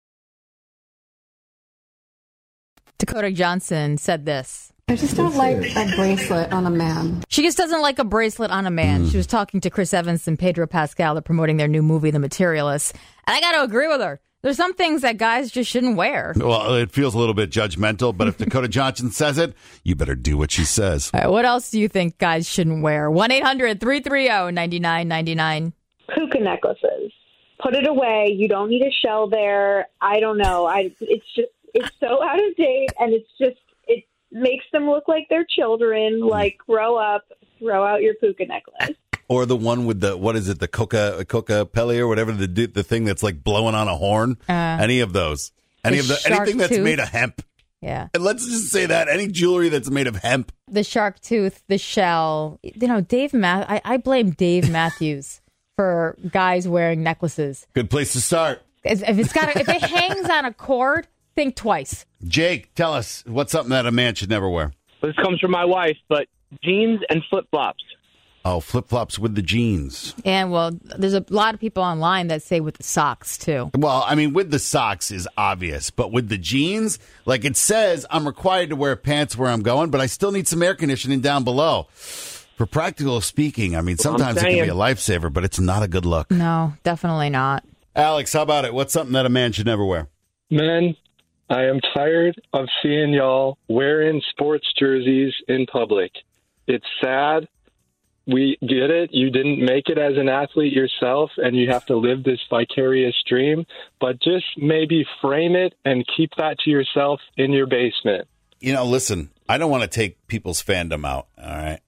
Speaker 2: Dakota Johnson said this.
Speaker 12: I just don't like a bracelet on a man.
Speaker 2: She just doesn't like a bracelet on a man. She was talking to Chris Evans and Pedro Pascal. They're promoting their new movie, The Materialist. And I got to agree with her. There's some things that guys just shouldn't wear.
Speaker 3: Well, it feels a little bit judgmental, but if Dakota Johnson says it, you better do what she says.
Speaker 2: All right, what else do you think guys shouldn't wear? 1-800-330-9999.
Speaker 9: Hookah necklaces. put it away. You don't need a shell there. I don't know. It's so out of date, and it makes them look like they're children. Like, grow up, throw out your puka necklace.
Speaker 3: Or the one with the, what is it, the coca pelli or whatever, the thing that's like blowing on a horn. Any of those. Anything that's made of hemp.
Speaker 2: Yeah.
Speaker 3: And let's just say that. Any jewelry that's made of hemp.
Speaker 2: The shark tooth, the shell. I blame Dave Matthews for guys wearing necklaces.
Speaker 3: Good place to start.
Speaker 2: If it hangs on a cord, think twice.
Speaker 3: Jake, tell us, what's something that a man should never wear?
Speaker 15: This comes from my wife, but jeans and flip-flops.
Speaker 3: Oh, flip-flops with the jeans.
Speaker 2: And, well, there's a lot of people online that say with the socks, too.
Speaker 3: Well, I mean, with the socks is obvious, but with the jeans, like it says, I'm required to wear pants where I'm going, but I still need some air conditioning down below. For practical speaking, I mean, sometimes it can be a lifesaver, but it's not a good look.
Speaker 2: No, definitely not.
Speaker 3: Alex, how about it? What's something that a man should never wear?
Speaker 7: Men, I am tired of seeing y'all wearing sports jerseys in public. It's sad. We get it. You didn't make it as an athlete yourself, and you have to live this vicarious dream. But just maybe frame it and keep that to yourself in your basement.
Speaker 3: You know, listen, I don't want to take people's fandom out, all right?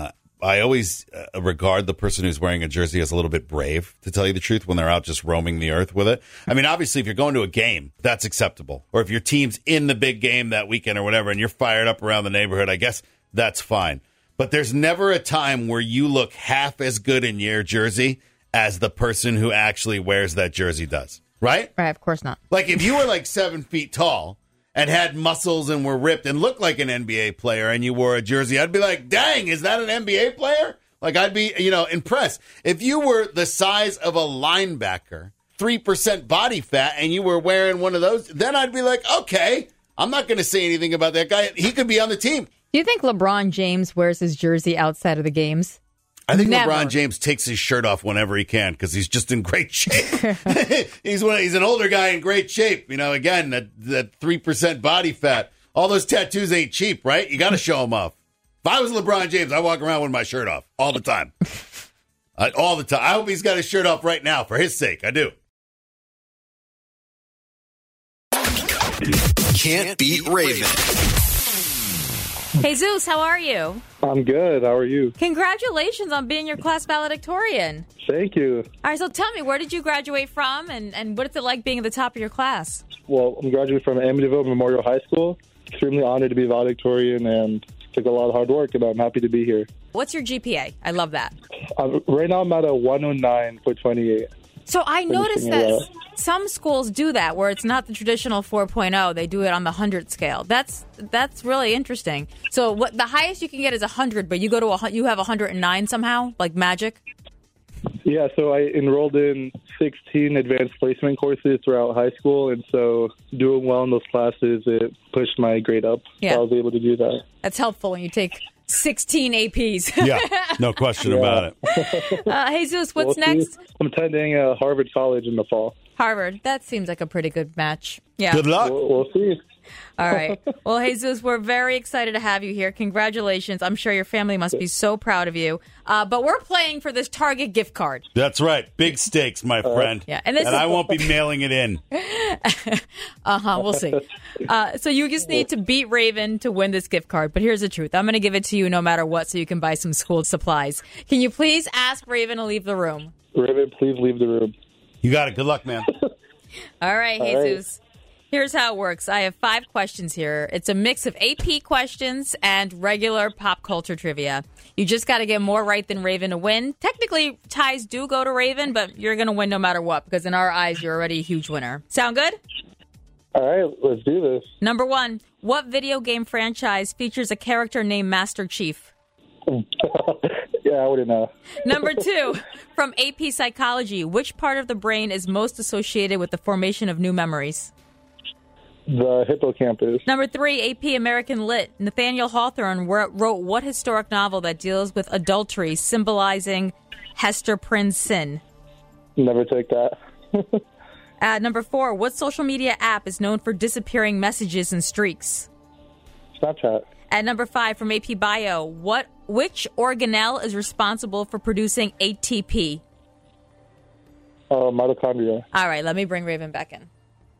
Speaker 3: I always regard the person who's wearing a jersey as a little bit brave, to tell you the truth, when they're out just roaming the earth with it. I mean, obviously, if you're going to a game, that's acceptable. Or if your team's in the big game that weekend or whatever, and you're fired up around the neighborhood, I guess that's fine. But there's never a time where you look half as good in your jersey as the person who actually wears that jersey does. Right?
Speaker 2: Right, of course not.
Speaker 3: Like, if you were like 7 feet tall and had muscles and were ripped and looked like an NBA player and you wore a jersey, I'd be like, dang, is that an NBA player? Like, I'd be, impressed. If you were the size of a linebacker, 3% body fat, and you were wearing one of those, then I'd be like, okay, I'm not going to say anything about that guy. He could be on the team.
Speaker 2: Do you think LeBron James wears his jersey outside of the games?
Speaker 3: I think LeBron James takes his shirt off whenever he can because he's just in great shape. He's an older guy in great shape. Again, that 3% body fat. All those tattoos ain't cheap, right? You got to show them off. If I was LeBron James, I'd walk around with my shirt off all the time. All the time. I hope he's got his shirt off right now for his sake. I do.
Speaker 16: Can't beat Raven.
Speaker 2: Hey, Zeus, how are you?
Speaker 17: I'm good. How are you?
Speaker 2: Congratulations on being your class valedictorian.
Speaker 17: Thank you.
Speaker 2: All right, so tell me, where did you graduate from, and what is it like being at the top of your class?
Speaker 17: Well, I'm graduating from Amityville Memorial High School. Extremely honored to be valedictorian, and took a lot of hard work, and I'm happy to be here.
Speaker 2: What's your GPA? I love that.
Speaker 17: Right now, I'm at a 109 for 28.
Speaker 2: So I noticed that some schools do that, where it's not the traditional 4.0. They do it on the 100 scale. That's really interesting. So what the highest you can get is 100, but you go to you have 109 somehow, like magic?
Speaker 17: Yeah, so I enrolled in 16 advanced placement courses throughout high school, and so doing well in those classes, it pushed my grade up.
Speaker 2: Yeah.
Speaker 17: So I was able to do that.
Speaker 2: That's helpful when you take 16 APs.
Speaker 3: Yeah, no question about it.
Speaker 2: Jesus, what's next?
Speaker 17: I'm attending Harvard College in the fall.
Speaker 2: Harvard. That seems like a pretty good match. Yeah.
Speaker 3: Good luck.
Speaker 17: We'll see.
Speaker 2: All right. Well, Jesus, we're very excited to have you here. Congratulations. I'm sure your family must be so proud of you. But we're playing for this Target gift card.
Speaker 3: That's right. Big stakes, my friend.
Speaker 2: Yeah,
Speaker 3: and I won't be mailing it in.
Speaker 2: We'll see. So you just need to beat Raven to win this gift card. But here's the truth. I'm going to give it to you no matter what so you can buy some school supplies. Can you please ask Raven to leave the room?
Speaker 17: Raven, please leave the room.
Speaker 3: You got it. Good luck, man.
Speaker 2: All right, Jesus. Here's how it works. I have 5 questions here. It's a mix of AP questions and regular pop culture trivia. You just got to get more right than Raven to win. Technically, ties do go to Raven, but you're going to win no matter what because in our eyes, you're already a huge winner. Sound good?
Speaker 17: All right, let's do this.
Speaker 2: Number 1, what video game franchise features a character named Master Chief?
Speaker 17: Yeah, I wouldn't know.
Speaker 2: Number 2, from AP Psychology, which part of the brain is most associated with the formation of new memories?
Speaker 17: The hippocampus.
Speaker 2: Number 3, AP American Lit. Nathaniel Hawthorne wrote what historic novel that deals with adultery, symbolizing Hester Prynne's sin?
Speaker 17: Never take that.
Speaker 2: Number 4, what social media app is known for disappearing messages and streaks?
Speaker 17: Snapchat.
Speaker 2: At number 5, from AP Bio, which organelle is responsible for producing ATP?
Speaker 17: Mitochondria.
Speaker 2: All right, let me bring Raven back in.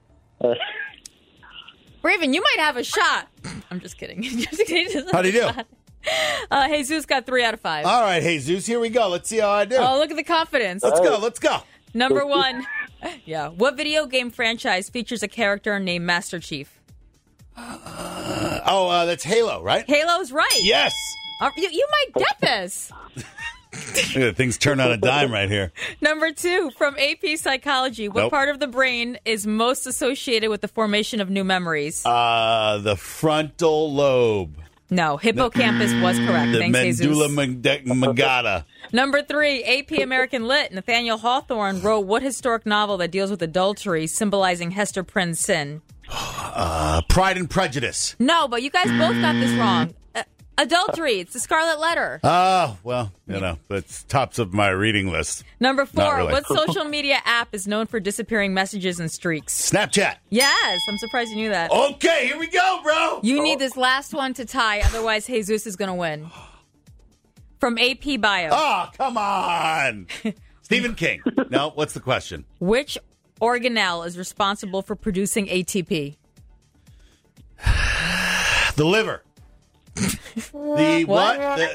Speaker 2: Raven, you might have a shot. I'm just kidding.
Speaker 3: How'd he do?
Speaker 2: Jesus got 3 out of 5.
Speaker 3: All right, Jesus, here we go. Let's see how I do.
Speaker 2: Oh, look at the confidence.
Speaker 3: Let's go.
Speaker 2: Number 1. Yeah. What video game franchise features a character named Master Chief?
Speaker 3: That's Halo, right?
Speaker 2: Halo's right.
Speaker 3: Yes.
Speaker 2: You might get this.
Speaker 3: Things turn on a dime right here.
Speaker 2: Number 2, from AP Psychology, what part of the brain is most associated with the formation of new memories?
Speaker 3: The frontal lobe.
Speaker 2: No, hippocampus was correct.
Speaker 3: The
Speaker 2: Thanks,
Speaker 3: medulla
Speaker 2: Jesus.
Speaker 3: oblongata.
Speaker 2: Number 3, AP American Lit. Nathaniel Hawthorne wrote what historic novel that deals with adultery, symbolizing Hester Prynne's sin?
Speaker 3: Pride and Prejudice.
Speaker 2: No, but you guys both got this wrong. Adultery. It's the Scarlet Letter.
Speaker 3: Oh, well, that's tops of my reading list.
Speaker 2: Number 4,
Speaker 3: really.
Speaker 2: what social media app is known for disappearing messages and streaks?
Speaker 3: Snapchat.
Speaker 2: Yes, I'm surprised you knew that.
Speaker 3: Okay, here we go, bro.
Speaker 2: You need this last one to tie, otherwise Jesus is going to win. From AP Bio.
Speaker 3: Oh, come on. Stephen King. No, what's the question?
Speaker 2: Which organelle is responsible for producing ATP?
Speaker 3: The liver. The what?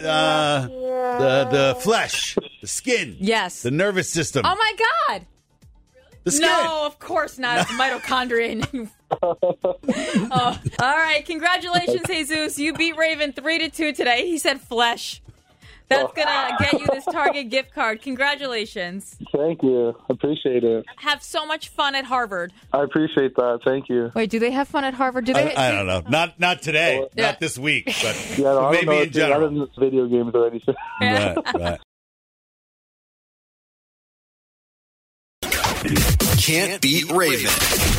Speaker 3: The flesh. The skin.
Speaker 2: Yes.
Speaker 3: The nervous system.
Speaker 2: Oh, my God.
Speaker 3: The skin.
Speaker 2: No, of course not. It's mitochondria. All right. Congratulations, Jesus. You beat Raven 3-2 today. He said flesh. That's going to get you this Target gift card. Congratulations.
Speaker 17: Thank you. Appreciate it.
Speaker 2: Have so much fun at Harvard.
Speaker 17: I appreciate that. Thank you.
Speaker 2: Wait, do they have fun at Harvard?
Speaker 3: I don't know. Not today. Not this week. But
Speaker 17: I
Speaker 3: maybe
Speaker 17: don't know
Speaker 3: in general.
Speaker 17: Not in video games or anything.
Speaker 3: Right.
Speaker 16: Can't beat Raven.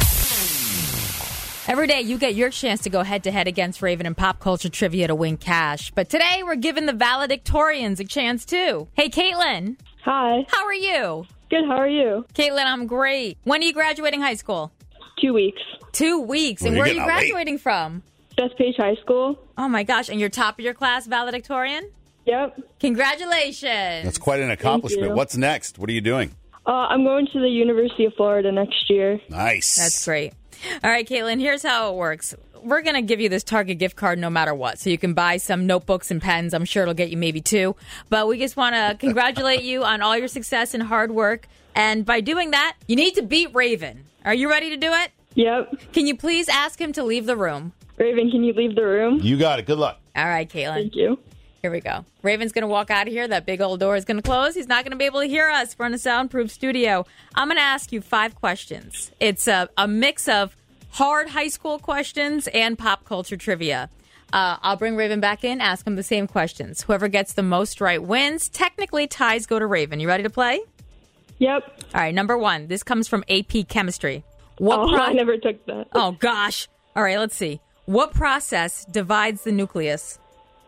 Speaker 2: Every day you get your chance to go head-to-head against Raven in pop culture trivia to win cash. But today we're giving the valedictorians a chance too. Hey, Caitlin.
Speaker 18: Hi.
Speaker 2: How are you?
Speaker 18: Good, how are you?
Speaker 2: Caitlin, I'm great. When are you graduating high school?
Speaker 18: 2 weeks.
Speaker 2: 2 weeks.
Speaker 3: Well,
Speaker 2: and
Speaker 3: you're
Speaker 2: where are you
Speaker 3: getting out late.
Speaker 2: graduating from?
Speaker 18: Bethpage High School.
Speaker 2: Oh my gosh, and you're top of your class valedictorian?
Speaker 18: Yep.
Speaker 2: Congratulations.
Speaker 3: That's quite an accomplishment.
Speaker 18: you.
Speaker 3: What's next? What are you doing?
Speaker 18: I'm going to the University of Florida next year.
Speaker 3: Nice.
Speaker 2: That's great. All right, Caitlin, here's how it works. We're going to give you this Target gift card no matter what. So you can buy some notebooks and pens. I'm sure it'll get you maybe 2. But we just want to congratulate you on all your success and hard work. And by doing that, you need to beat Raven. Are you ready to do it?
Speaker 18: Yep.
Speaker 2: Can you please ask him to leave the room?
Speaker 18: Raven, can you leave the room?
Speaker 3: You got it. Good luck.
Speaker 2: All right, Caitlin.
Speaker 18: Thank you.
Speaker 2: Here we go. Raven's going to walk out of here. That big old door is going to close. He's not going to be able to hear us. We're in a soundproof studio. I'm going to ask you 5 questions. It's a mix of hard high school questions and pop culture trivia. I'll bring Raven back in, ask him the same questions. Whoever gets the most right wins. Technically, ties go to Raven. You ready to play?
Speaker 18: Yep.
Speaker 2: All right, number 1. This comes from AP Chemistry.
Speaker 18: I never took that.
Speaker 2: Oh, gosh. All right, let's see. What process divides the nucleus?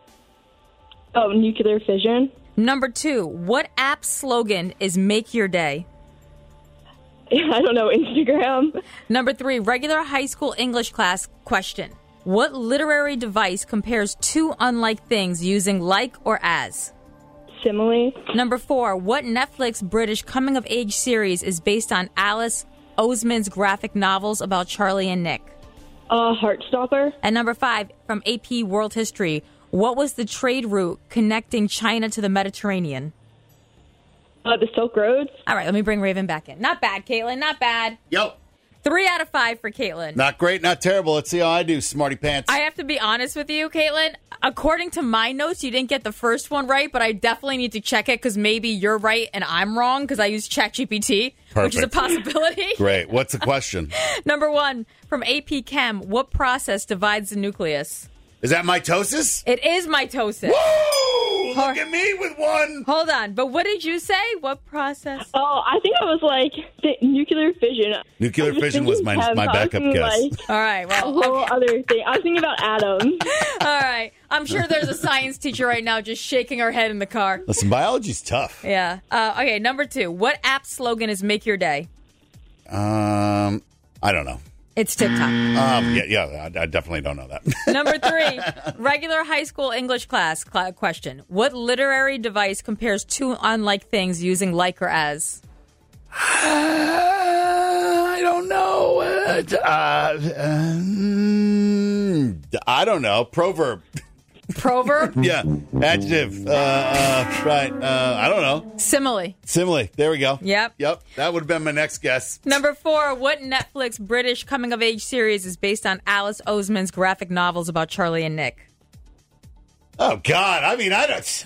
Speaker 18: Oh, nuclear fission.
Speaker 2: Number 2. What app slogan is Make Your Day?
Speaker 18: I don't know, Instagram.
Speaker 2: Number 3, regular high school English class question. What literary device compares 2 unlike things using like or as?
Speaker 18: Simile.
Speaker 2: Number 4, what Netflix British coming-of-age series is based on Alice Oseman's graphic novels about Charlie and Nick?
Speaker 18: Heartstopper.
Speaker 2: And number 5, from AP World History, what was the trade route connecting China to the Mediterranean?
Speaker 18: The Silk Road.
Speaker 2: All right, let me bring Raven back in. Not bad, Caitlin, not bad.
Speaker 3: Yo.
Speaker 2: 3 out of 5 for Caitlin.
Speaker 3: Not great, not terrible. Let's see how I do, smarty pants.
Speaker 2: I have to be honest with you, Caitlin. According to my notes, you didn't get the first one right, but I definitely need to check it because maybe you're right and I'm wrong because I used ChatGPT, which is a possibility.
Speaker 3: Great. What's the question?
Speaker 2: Number 1, from AP Chem, what process divides the nucleus?
Speaker 3: Is that mitosis?
Speaker 2: It is mitosis.
Speaker 3: Woo! Look at me with one.
Speaker 2: Hold on. But what did you say? What process?
Speaker 18: Oh, I think I was like the nuclear fission.
Speaker 3: Nuclear fission was my backup guess.
Speaker 2: All right. Well,
Speaker 18: a whole other thing. I was thinking about atoms.
Speaker 2: All right. I'm sure there's a science teacher right now just shaking her head in the car.
Speaker 3: Listen, biology's tough.
Speaker 2: Yeah. Okay. Number 2. What app slogan is Make Your Day?
Speaker 3: I don't know.
Speaker 2: It's TikTok.
Speaker 3: Yeah, I definitely don't know that.
Speaker 2: Number 3, regular high school English class question. What literary device compares 2 unlike things using like or as?
Speaker 3: I don't know. I don't know. Proverb.
Speaker 2: Proverb?
Speaker 3: Yeah. Adjective. Right. I don't know.
Speaker 2: Simile.
Speaker 3: Simile. There we go.
Speaker 2: Yep.
Speaker 3: That would have been my next guess.
Speaker 2: Number 4, what Netflix British coming-of-age series is based on Alice Oseman's graphic novels about Charlie and Nick?
Speaker 3: Oh, God. I mean, I don't...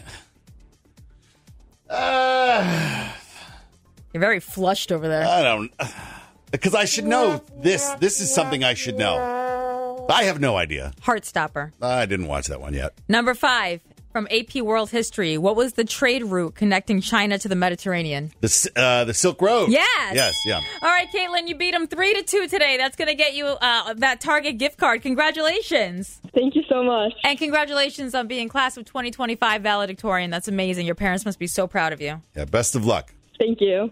Speaker 2: You're very flushed over there.
Speaker 3: I don't... Because I should know this. This is something I should know. I have no idea.
Speaker 2: Heartstopper.
Speaker 3: I didn't watch that one yet.
Speaker 2: Number 5, from AP World History, what was the trade route connecting China to the Mediterranean?
Speaker 3: The Silk Road.
Speaker 2: Yes.
Speaker 3: Yes, yeah.
Speaker 2: All right, Caitlin, you beat them 3-2 today. That's going to get you that Target gift card. Congratulations.
Speaker 18: Thank you so much.
Speaker 2: And congratulations on being class of 2025 valedictorian. That's amazing. Your parents must be so proud of you.
Speaker 3: Yeah, best of luck.
Speaker 18: Thank you.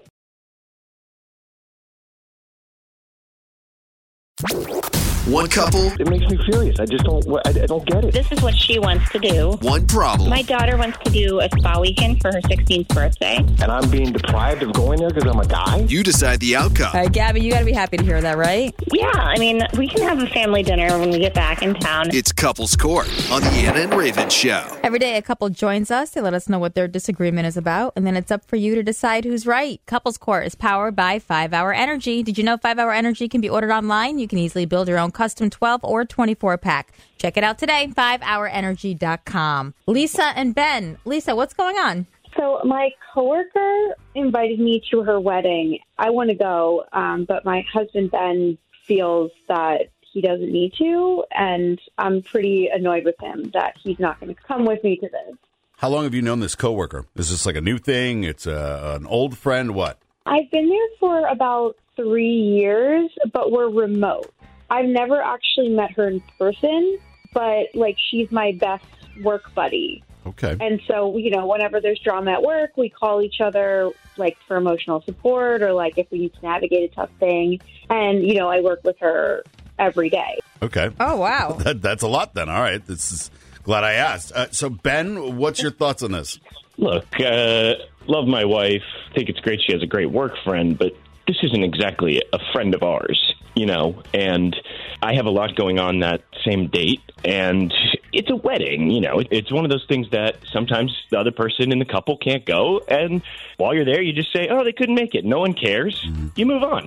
Speaker 16: One couple.
Speaker 15: It makes me furious. I just don't get it.
Speaker 19: This is what she wants to do.
Speaker 16: One problem.
Speaker 19: My daughter wants to do a spa weekend for her 16th birthday.
Speaker 15: And I'm being deprived of going there because I'm a guy?
Speaker 16: You decide the outcome.
Speaker 2: All right, Gabby, you got to be happy to hear that, right?
Speaker 19: Yeah, I mean, we can have a family dinner when we get back in town.
Speaker 16: It's Couples Court on the Anna and Raven Show.
Speaker 2: Every day a couple joins us. They let us know what their disagreement is about, and then it's up for you to decide who's right. Couples Court is powered by 5 Hour Energy. Did you know 5 Hour Energy can be ordered online? You can easily build your own custom 12 or 24 pack. Check it out today, 5hourenergy.com. Lisa and Ben. Lisa, what's going on?
Speaker 9: So my coworker invited me to her wedding. I want to go, but my husband, Ben, feels that he doesn't need to, and I'm pretty annoyed with him that he's not going to come with me to this.
Speaker 3: How long have you known this coworker? Is this like a new thing? It's an old friend? What?
Speaker 9: I've been there for about 3 years, but we're remote. I've never actually met her in person, but, like, she's my best work buddy.
Speaker 3: Okay.
Speaker 9: And so, whenever there's drama at work, we call each other, like, for emotional support or, like, if we need to navigate a tough thing. And, I work with her every day.
Speaker 3: Okay.
Speaker 2: Oh, wow.
Speaker 3: That's a lot then. All right. This is glad I asked. So, Ben, what's your thoughts on this?
Speaker 8: Look, love my wife. Think it's great she has a great work friend, but this isn't exactly a friend of ours, and I have a lot going on that same date, and it's a wedding, It's one of those things that sometimes the other person in the couple can't go, and while you're there, you just say, oh, they couldn't make it. No one cares. Mm-hmm. You move on,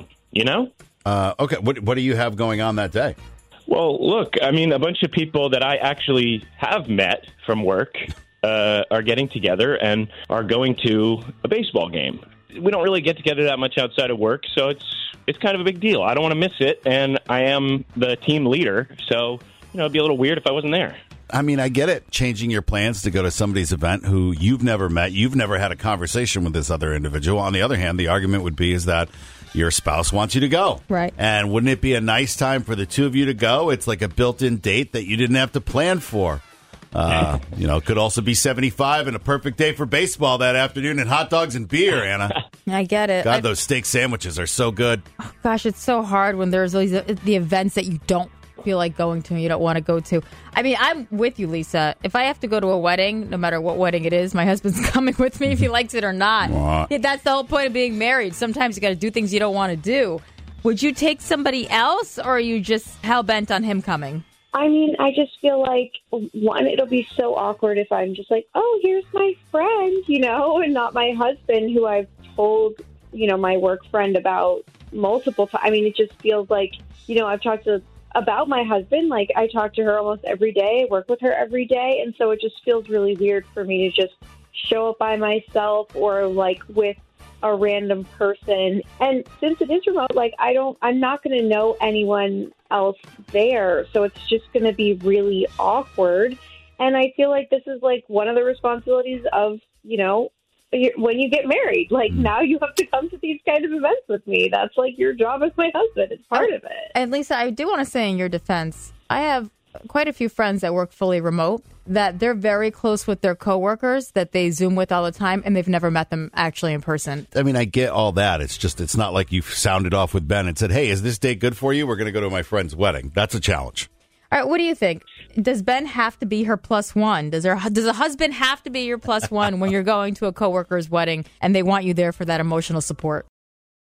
Speaker 3: Okay, what do you have going on that day?
Speaker 8: Well, look, I mean, a bunch of people that I actually have met from work are getting together and are going to a baseball game. We don't really get together that much outside of work, so it's kind of a big deal. I don't want to miss it, and I am the team leader, so it'd be a little weird if I wasn't there.
Speaker 3: I mean, I get it. Changing your plans to go to somebody's event who you've never met, you've never had a conversation with this other individual. On the other hand, the argument would be is that your spouse wants you to go.
Speaker 2: Right.
Speaker 3: And wouldn't it be a nice time for the two of you to go? It's like a built-in date that you didn't have to plan for. It could also be 75 and a perfect day for baseball that afternoon and hot dogs and beer, Anna.
Speaker 2: I get it.
Speaker 3: God, those steak sandwiches are so good.
Speaker 2: Oh, gosh, it's so hard when there's these, the events that you don't feel like going to and you don't want to go to. I mean, I'm with you, Lisa. If I have to go to a wedding, no matter what wedding it is, my husband's coming with me if he likes it or not.
Speaker 3: What?
Speaker 2: That's the whole point of being married. Sometimes you got to do things you don't want to do. Would you take somebody else, or are you just hell-bent on him coming?
Speaker 9: I mean, I just feel like, one, it'll be so awkward if I'm just like, oh, here's my friend, and not my husband, who I've told, my work friend about multiple times. I mean, it just feels like, I've talked about my husband. Like, I talk to her almost every day, work with her every day. And so it just feels really weird for me to just show up by myself or, like, with a random person. And since it is remote, like, I'm not going to know anyone else there. So it's just going to be really awkward. And I feel like this is like one of the responsibilities of, when you get married, like now you have to come to these kind of events with me. That's like your job as my husband. It's part of it.
Speaker 2: And Lisa, I do want to say in your defense, I have quite a few friends that work fully remote, that they're very close with their coworkers that they Zoom with all the time, and they've never met them actually in person.
Speaker 3: I mean, I get all that. It's just, it's not like you've sounded off with Ben and said, hey, is this date good for you? We're going to go to my friend's wedding. That's a challenge.
Speaker 2: All right, what do you think? Does Ben have to be her plus one? Does a husband have to be your plus one when you're going to a coworker's wedding and they want you there for that emotional support?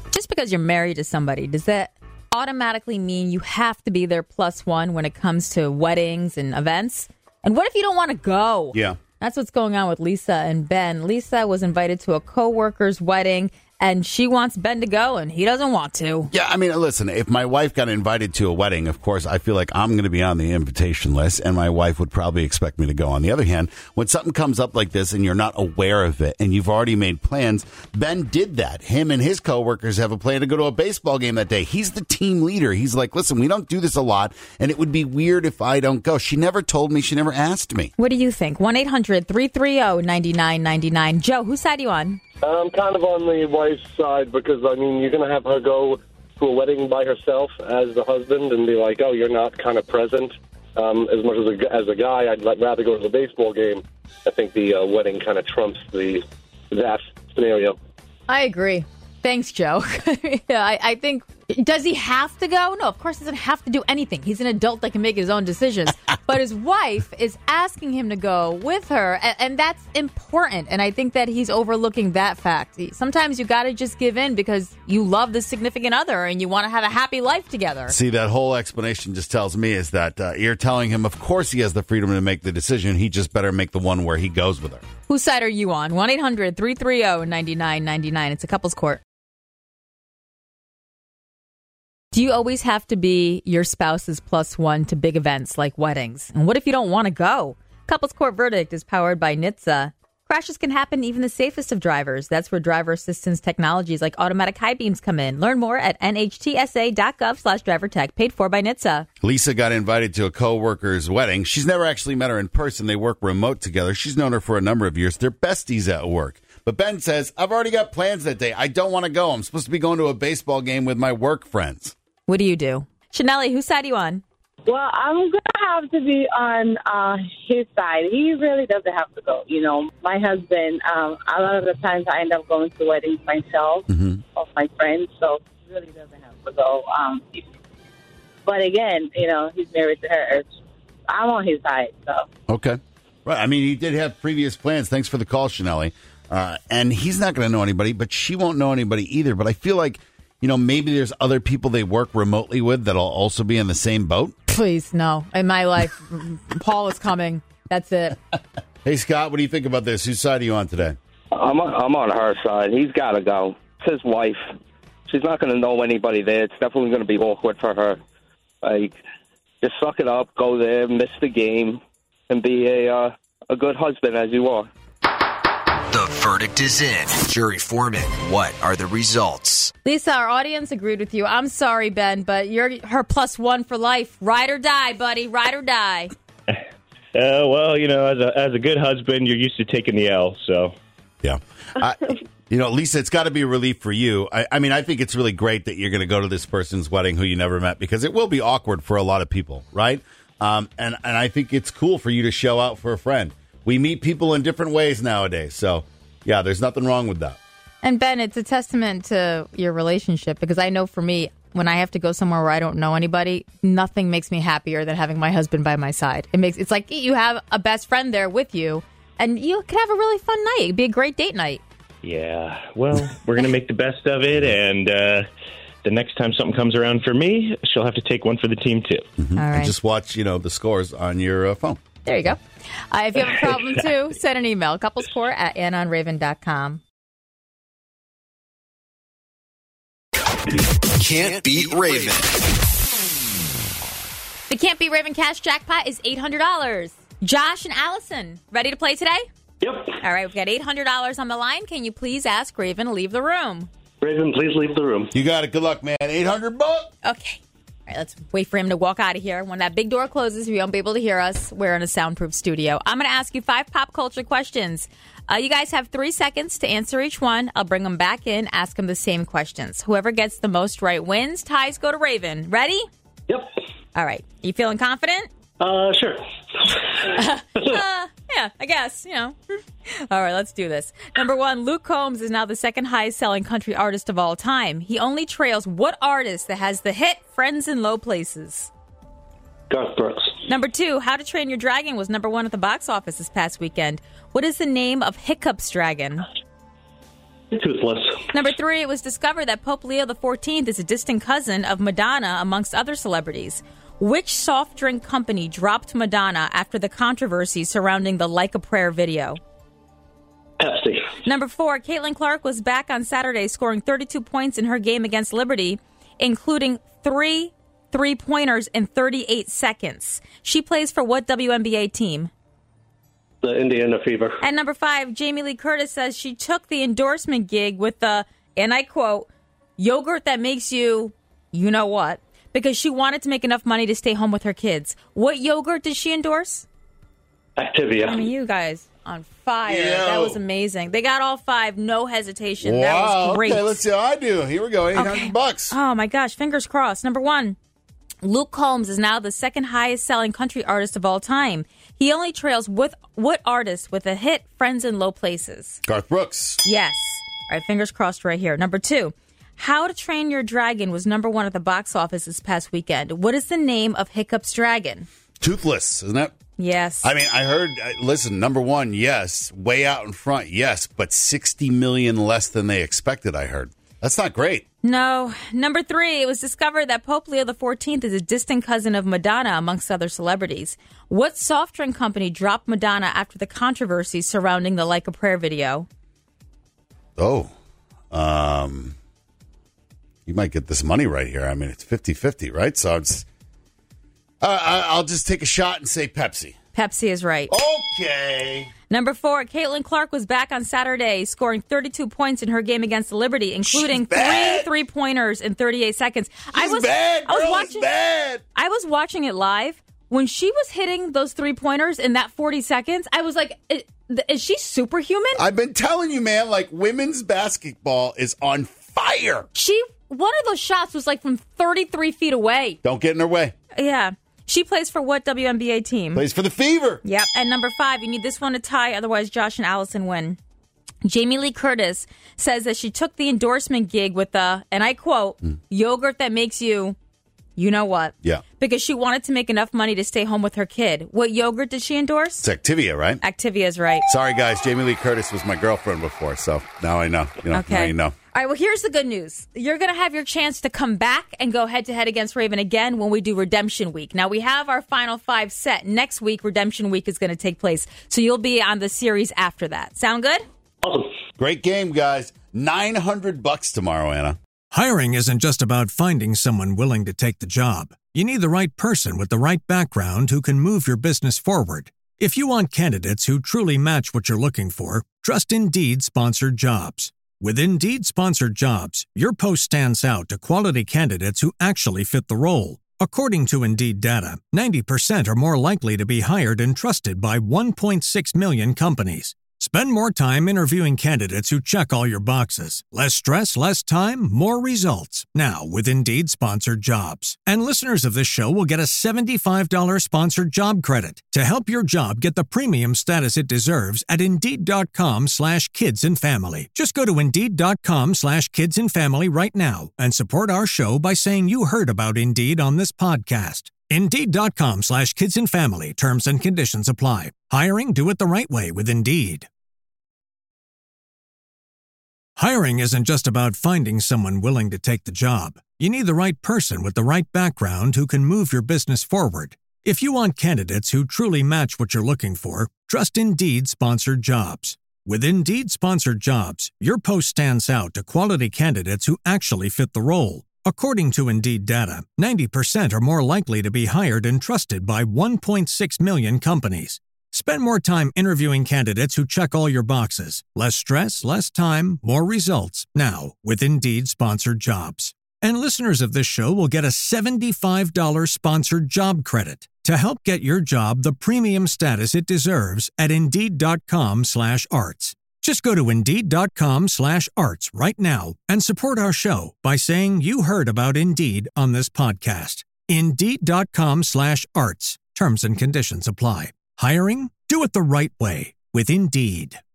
Speaker 2: Just because you're married to somebody, does that automatically mean you have to be their plus one when it comes to weddings and events? And what if you don't want to go?
Speaker 3: Yeah.
Speaker 2: That's what's going on with Lisa and Ben. Lisa was invited to a coworker's wedding, and she wants Ben to go, and he doesn't want to.
Speaker 3: Yeah, I mean, listen, if my wife got invited to a wedding, of course, I feel like I'm going to be on the invitation list, and my wife would probably expect me to go. On the other hand, when something comes up like this and you're not aware of it and you've already made plans, Ben did that. Him and his coworkers have a plan to go to a baseball game that day. He's the team leader. He's like, listen, we don't do this a lot, and it would be weird if I don't go. She never told me. She never asked me.
Speaker 2: What do you think? 1-800-330-9999. Joe, whose side are you on?
Speaker 13: I'm kind of on the wife's side because, I mean, you're going to have her go to a wedding by herself as the husband and be like, oh, you're not kind of present. As much as a guy, I'd rather go to the baseball game. I think the wedding kind of trumps that scenario.
Speaker 2: I agree. Thanks, Joe. Yeah, I think, does he have to go? No, of course he doesn't have to do anything. He's an adult that can make his own decisions. But his wife is asking him to go with her, and that's important. And I think that he's overlooking that fact. Sometimes you got to just give in because you love the significant other and you want to have a happy life together.
Speaker 3: See, that whole explanation just tells me is that you're telling him, of course he has the freedom to make the decision. He just better make the one where he goes with her.
Speaker 2: Whose side are you on? 1-800-330-9999. It's a couple's court. Do you always have to be your spouse's plus one to big events like weddings? And what if you don't want to go? Couples Court Verdict is powered by NHTSA. Crashes can happen even the safest of drivers. That's where driver assistance technologies like automatic high beams come in. Learn more at nhtsa.gov/drivertech. Paid for by NHTSA.
Speaker 3: Lisa got invited to a co-worker's wedding. She's never actually met her in person. They work remote together. She's known her for a number of years. They're besties at work. But Ben says, I've already got plans that day. I don't want to go. I'm supposed to be going to a baseball game with my work friends.
Speaker 2: What do you do? Chanelli, whose side are you on?
Speaker 10: Well, I'm going to have to be on his side. He really doesn't have to go. You know, my husband, a lot of the times I end up going to weddings myself of my friends, so he really doesn't have to go. But again, you know, he's married to her. I'm on his side, so.
Speaker 3: Okay. Right. I mean, he did have previous plans. Thanks for the call, Chanelli. And he's not going to know anybody, but she won't know anybody either. But I feel like, you know, maybe there's other people they work remotely with that'll also be in the same boat.
Speaker 2: Please, no. In my life, Paul is coming. That's it.
Speaker 3: Hey, Scott, what do you think about this? Whose side are you on today?
Speaker 15: I'm on her side. He's got to go. It's his wife. She's not going to know anybody there. It's definitely going to be awkward for her. Like, just suck it up, go there, miss the game, and be a good husband as you are.
Speaker 16: The verdict is in. Jury foreman, what are the results?
Speaker 2: Lisa, our audience agreed with you. I'm sorry, Ben, but you're her plus one for life. Ride or die, buddy. Ride or die.
Speaker 8: Well, you know, as a good husband, you're used to taking the L, so.
Speaker 3: Yeah. You know, Lisa, it's got to be a relief for you. I mean, I think it's really great that you're going to go to this person's wedding who you never met because it will be awkward for a lot of people, right? And I think it's cool for you to show out for a friend. We meet people in different ways nowadays. So, yeah, there's nothing wrong with that.
Speaker 2: And, Ben, it's a testament to your relationship because I know for me, when I have to go somewhere where I don't know anybody, nothing makes me happier than having my husband by my side. It's like you have a best friend there with you, and you could have a really fun night. It'd be a great date night.
Speaker 8: Yeah, well, we're going to make the best of it, and the next time something comes around for me, she'll have to take one for the team, too.
Speaker 3: Mm-hmm.
Speaker 2: All right.
Speaker 3: And just watch, the scores on your phone.
Speaker 2: There you go. If you have a problem, too, send an email, couplescourt@annonraven.com.
Speaker 16: Can't Beat Raven.
Speaker 2: The Can't Beat Raven cash jackpot is $800. Josh and Allison, ready to play today?
Speaker 15: Yep.
Speaker 2: All right, we've got $800 on the line. Can you please ask Raven to leave the room?
Speaker 15: Raven, please leave the room.
Speaker 3: You got it. Good luck, man. $800.
Speaker 2: Okay. All right, let's wait for him to walk out of here. When that big door closes, we won't be able to hear us. We're in a soundproof studio. I'm going to ask you 5 pop culture questions. You guys have 3 seconds to answer each one. I'll bring them back in, ask them the same questions. Whoever gets the most right wins. Ties go to Raven. Ready?
Speaker 15: Yep.
Speaker 2: All right. You feeling confident?
Speaker 15: Sure.
Speaker 2: Yeah, I guess, All right, let's do this. Number 1, Luke Combs is now the second highest selling country artist of all time. He only trails what artist that has the hit Friends in Low Places?
Speaker 15: Garth Brooks.
Speaker 2: Number 2, How to Train Your Dragon was number 1 at the box office this past weekend. What is the name of Hiccup's dragon?
Speaker 20: Toothless.
Speaker 2: Number 3, it was discovered that Pope Leo XIV is a distant cousin of Madonna, amongst other celebrities. Which soft drink company dropped Madonna after the controversy surrounding the Like a Prayer video?
Speaker 20: Pepsi.
Speaker 2: Number 4, Caitlin Clark was back on Saturday, scoring 32 points in her game against Liberty, including 3 3-pointers in 38 seconds. She plays for what WNBA team?
Speaker 20: The Indiana Fever.
Speaker 2: And number 5, Jamie Lee Curtis says she took the endorsement gig with the, and I quote, yogurt that makes you know what, because she wanted to make enough money to stay home with her kids. What yogurt did she endorse?
Speaker 20: Activia.
Speaker 2: I mean, you guys on fire. That was amazing. They got all 5, no hesitation.
Speaker 3: Wow.
Speaker 2: That was great.
Speaker 3: Okay, let's see how I do. Here we go, $800.
Speaker 2: Oh, my gosh. Fingers crossed. Number 1, Luke Combs is now the second highest selling country artist of all time. He only trails what artist with a hit, Friends in Low Places?
Speaker 3: Garth Brooks.
Speaker 2: Yes. All right, fingers crossed right here. Number 2, How to Train Your Dragon was number 1 at the box office this past weekend. What is the name of Hiccup's dragon?
Speaker 3: Toothless, isn't it?
Speaker 2: Yes.
Speaker 3: I mean, I heard, listen, number 1, yes. Way out in front, yes. But 60 million less than they expected, I heard. That's not great.
Speaker 2: No. Number 3, it was discovered that Pope Leo XIV is a distant cousin of Madonna, amongst other celebrities. What soft drink company dropped Madonna after the controversy surrounding the Like a Prayer video?
Speaker 3: Oh. You might get this money right here. I mean, it's 50-50, right? So it's, I'll just take a shot and say Pepsi.
Speaker 2: Pepsi is right.
Speaker 3: Okay.
Speaker 2: Number 4, Caitlin Clark was back on Saturday, scoring 32 points in her game against Liberty, including 3 3-pointers in 38 seconds. I was watching it live. When she was hitting those 3-pointers in that 40 seconds, I was like, is she superhuman?
Speaker 3: I've been telling you, man, like women's basketball is on fire.
Speaker 2: One of those shots was like from 33 feet away.
Speaker 3: Don't get in her way.
Speaker 2: Yeah. She plays for what WNBA team?
Speaker 3: Plays for the Fever.
Speaker 2: Yep. And number 5, you need this one to tie, otherwise Josh and Allison win. Jamie Lee Curtis says that she took the endorsement gig with the, and I quote, yogurt that makes you know what?
Speaker 3: Yeah.
Speaker 2: Because she wanted to make enough money to stay home with her kid. What yogurt did she endorse?
Speaker 3: It's Activia, right?
Speaker 2: Activia is right.
Speaker 3: Sorry, guys. Jamie Lee Curtis was my girlfriend before, so now I know. Now you know.
Speaker 2: All right, well, here's the good news. You're going to have your chance to come back and go head-to-head against Raven again when we do Redemption Week. Now, we have our final 5 set. Next week, Redemption Week is going to take place, so you'll be on the series after that. Sound good?
Speaker 20: Awesome.
Speaker 3: Great game, guys. $900 tomorrow, Anna.
Speaker 1: Hiring isn't just about finding someone willing to take the job. You need the right person with the right background who can move your business forward. If you want candidates who truly match what you're looking for, trust Indeed Sponsored Jobs. With Indeed Sponsored Jobs, your post stands out to quality candidates who actually fit the role. According to Indeed data, 90% are more likely to be hired and trusted by 1.6 million companies. Spend more time interviewing candidates who check all your boxes. Less stress, less time, more results. Now with Indeed Sponsored Jobs. And listeners of this show will get a $75 sponsored job credit to help your job get the premium status it deserves at Indeed.com/kidsandfamily. Just go to Indeed.com/kidsandfamily right now and support our show by saying you heard about Indeed on this podcast. Indeed.com/kidsandfamily. Terms and conditions apply. Hiring, do it the right way with Indeed. Hiring isn't just about finding someone willing to take the job. You need the right person with the right background who can move your business forward. If you want candidates who truly match what you're looking for, trust Indeed Sponsored Jobs. With Indeed Sponsored Jobs, your post stands out to quality candidates who actually fit the role. According to Indeed data, 90% are more likely to be hired and trusted by 1.6 million companies. Spend more time interviewing candidates who check all your boxes. Less stress, less time, more results. Now, with Indeed Sponsored Jobs. And listeners of this show will get a $75 sponsored job credit to help get your job the premium status it deserves at Indeed.com/arts. Just go to Indeed.com/arts right now and support our show by saying you heard about Indeed on this podcast. Indeed.com/arts. Terms and conditions apply. Hiring? Do it the right way with Indeed.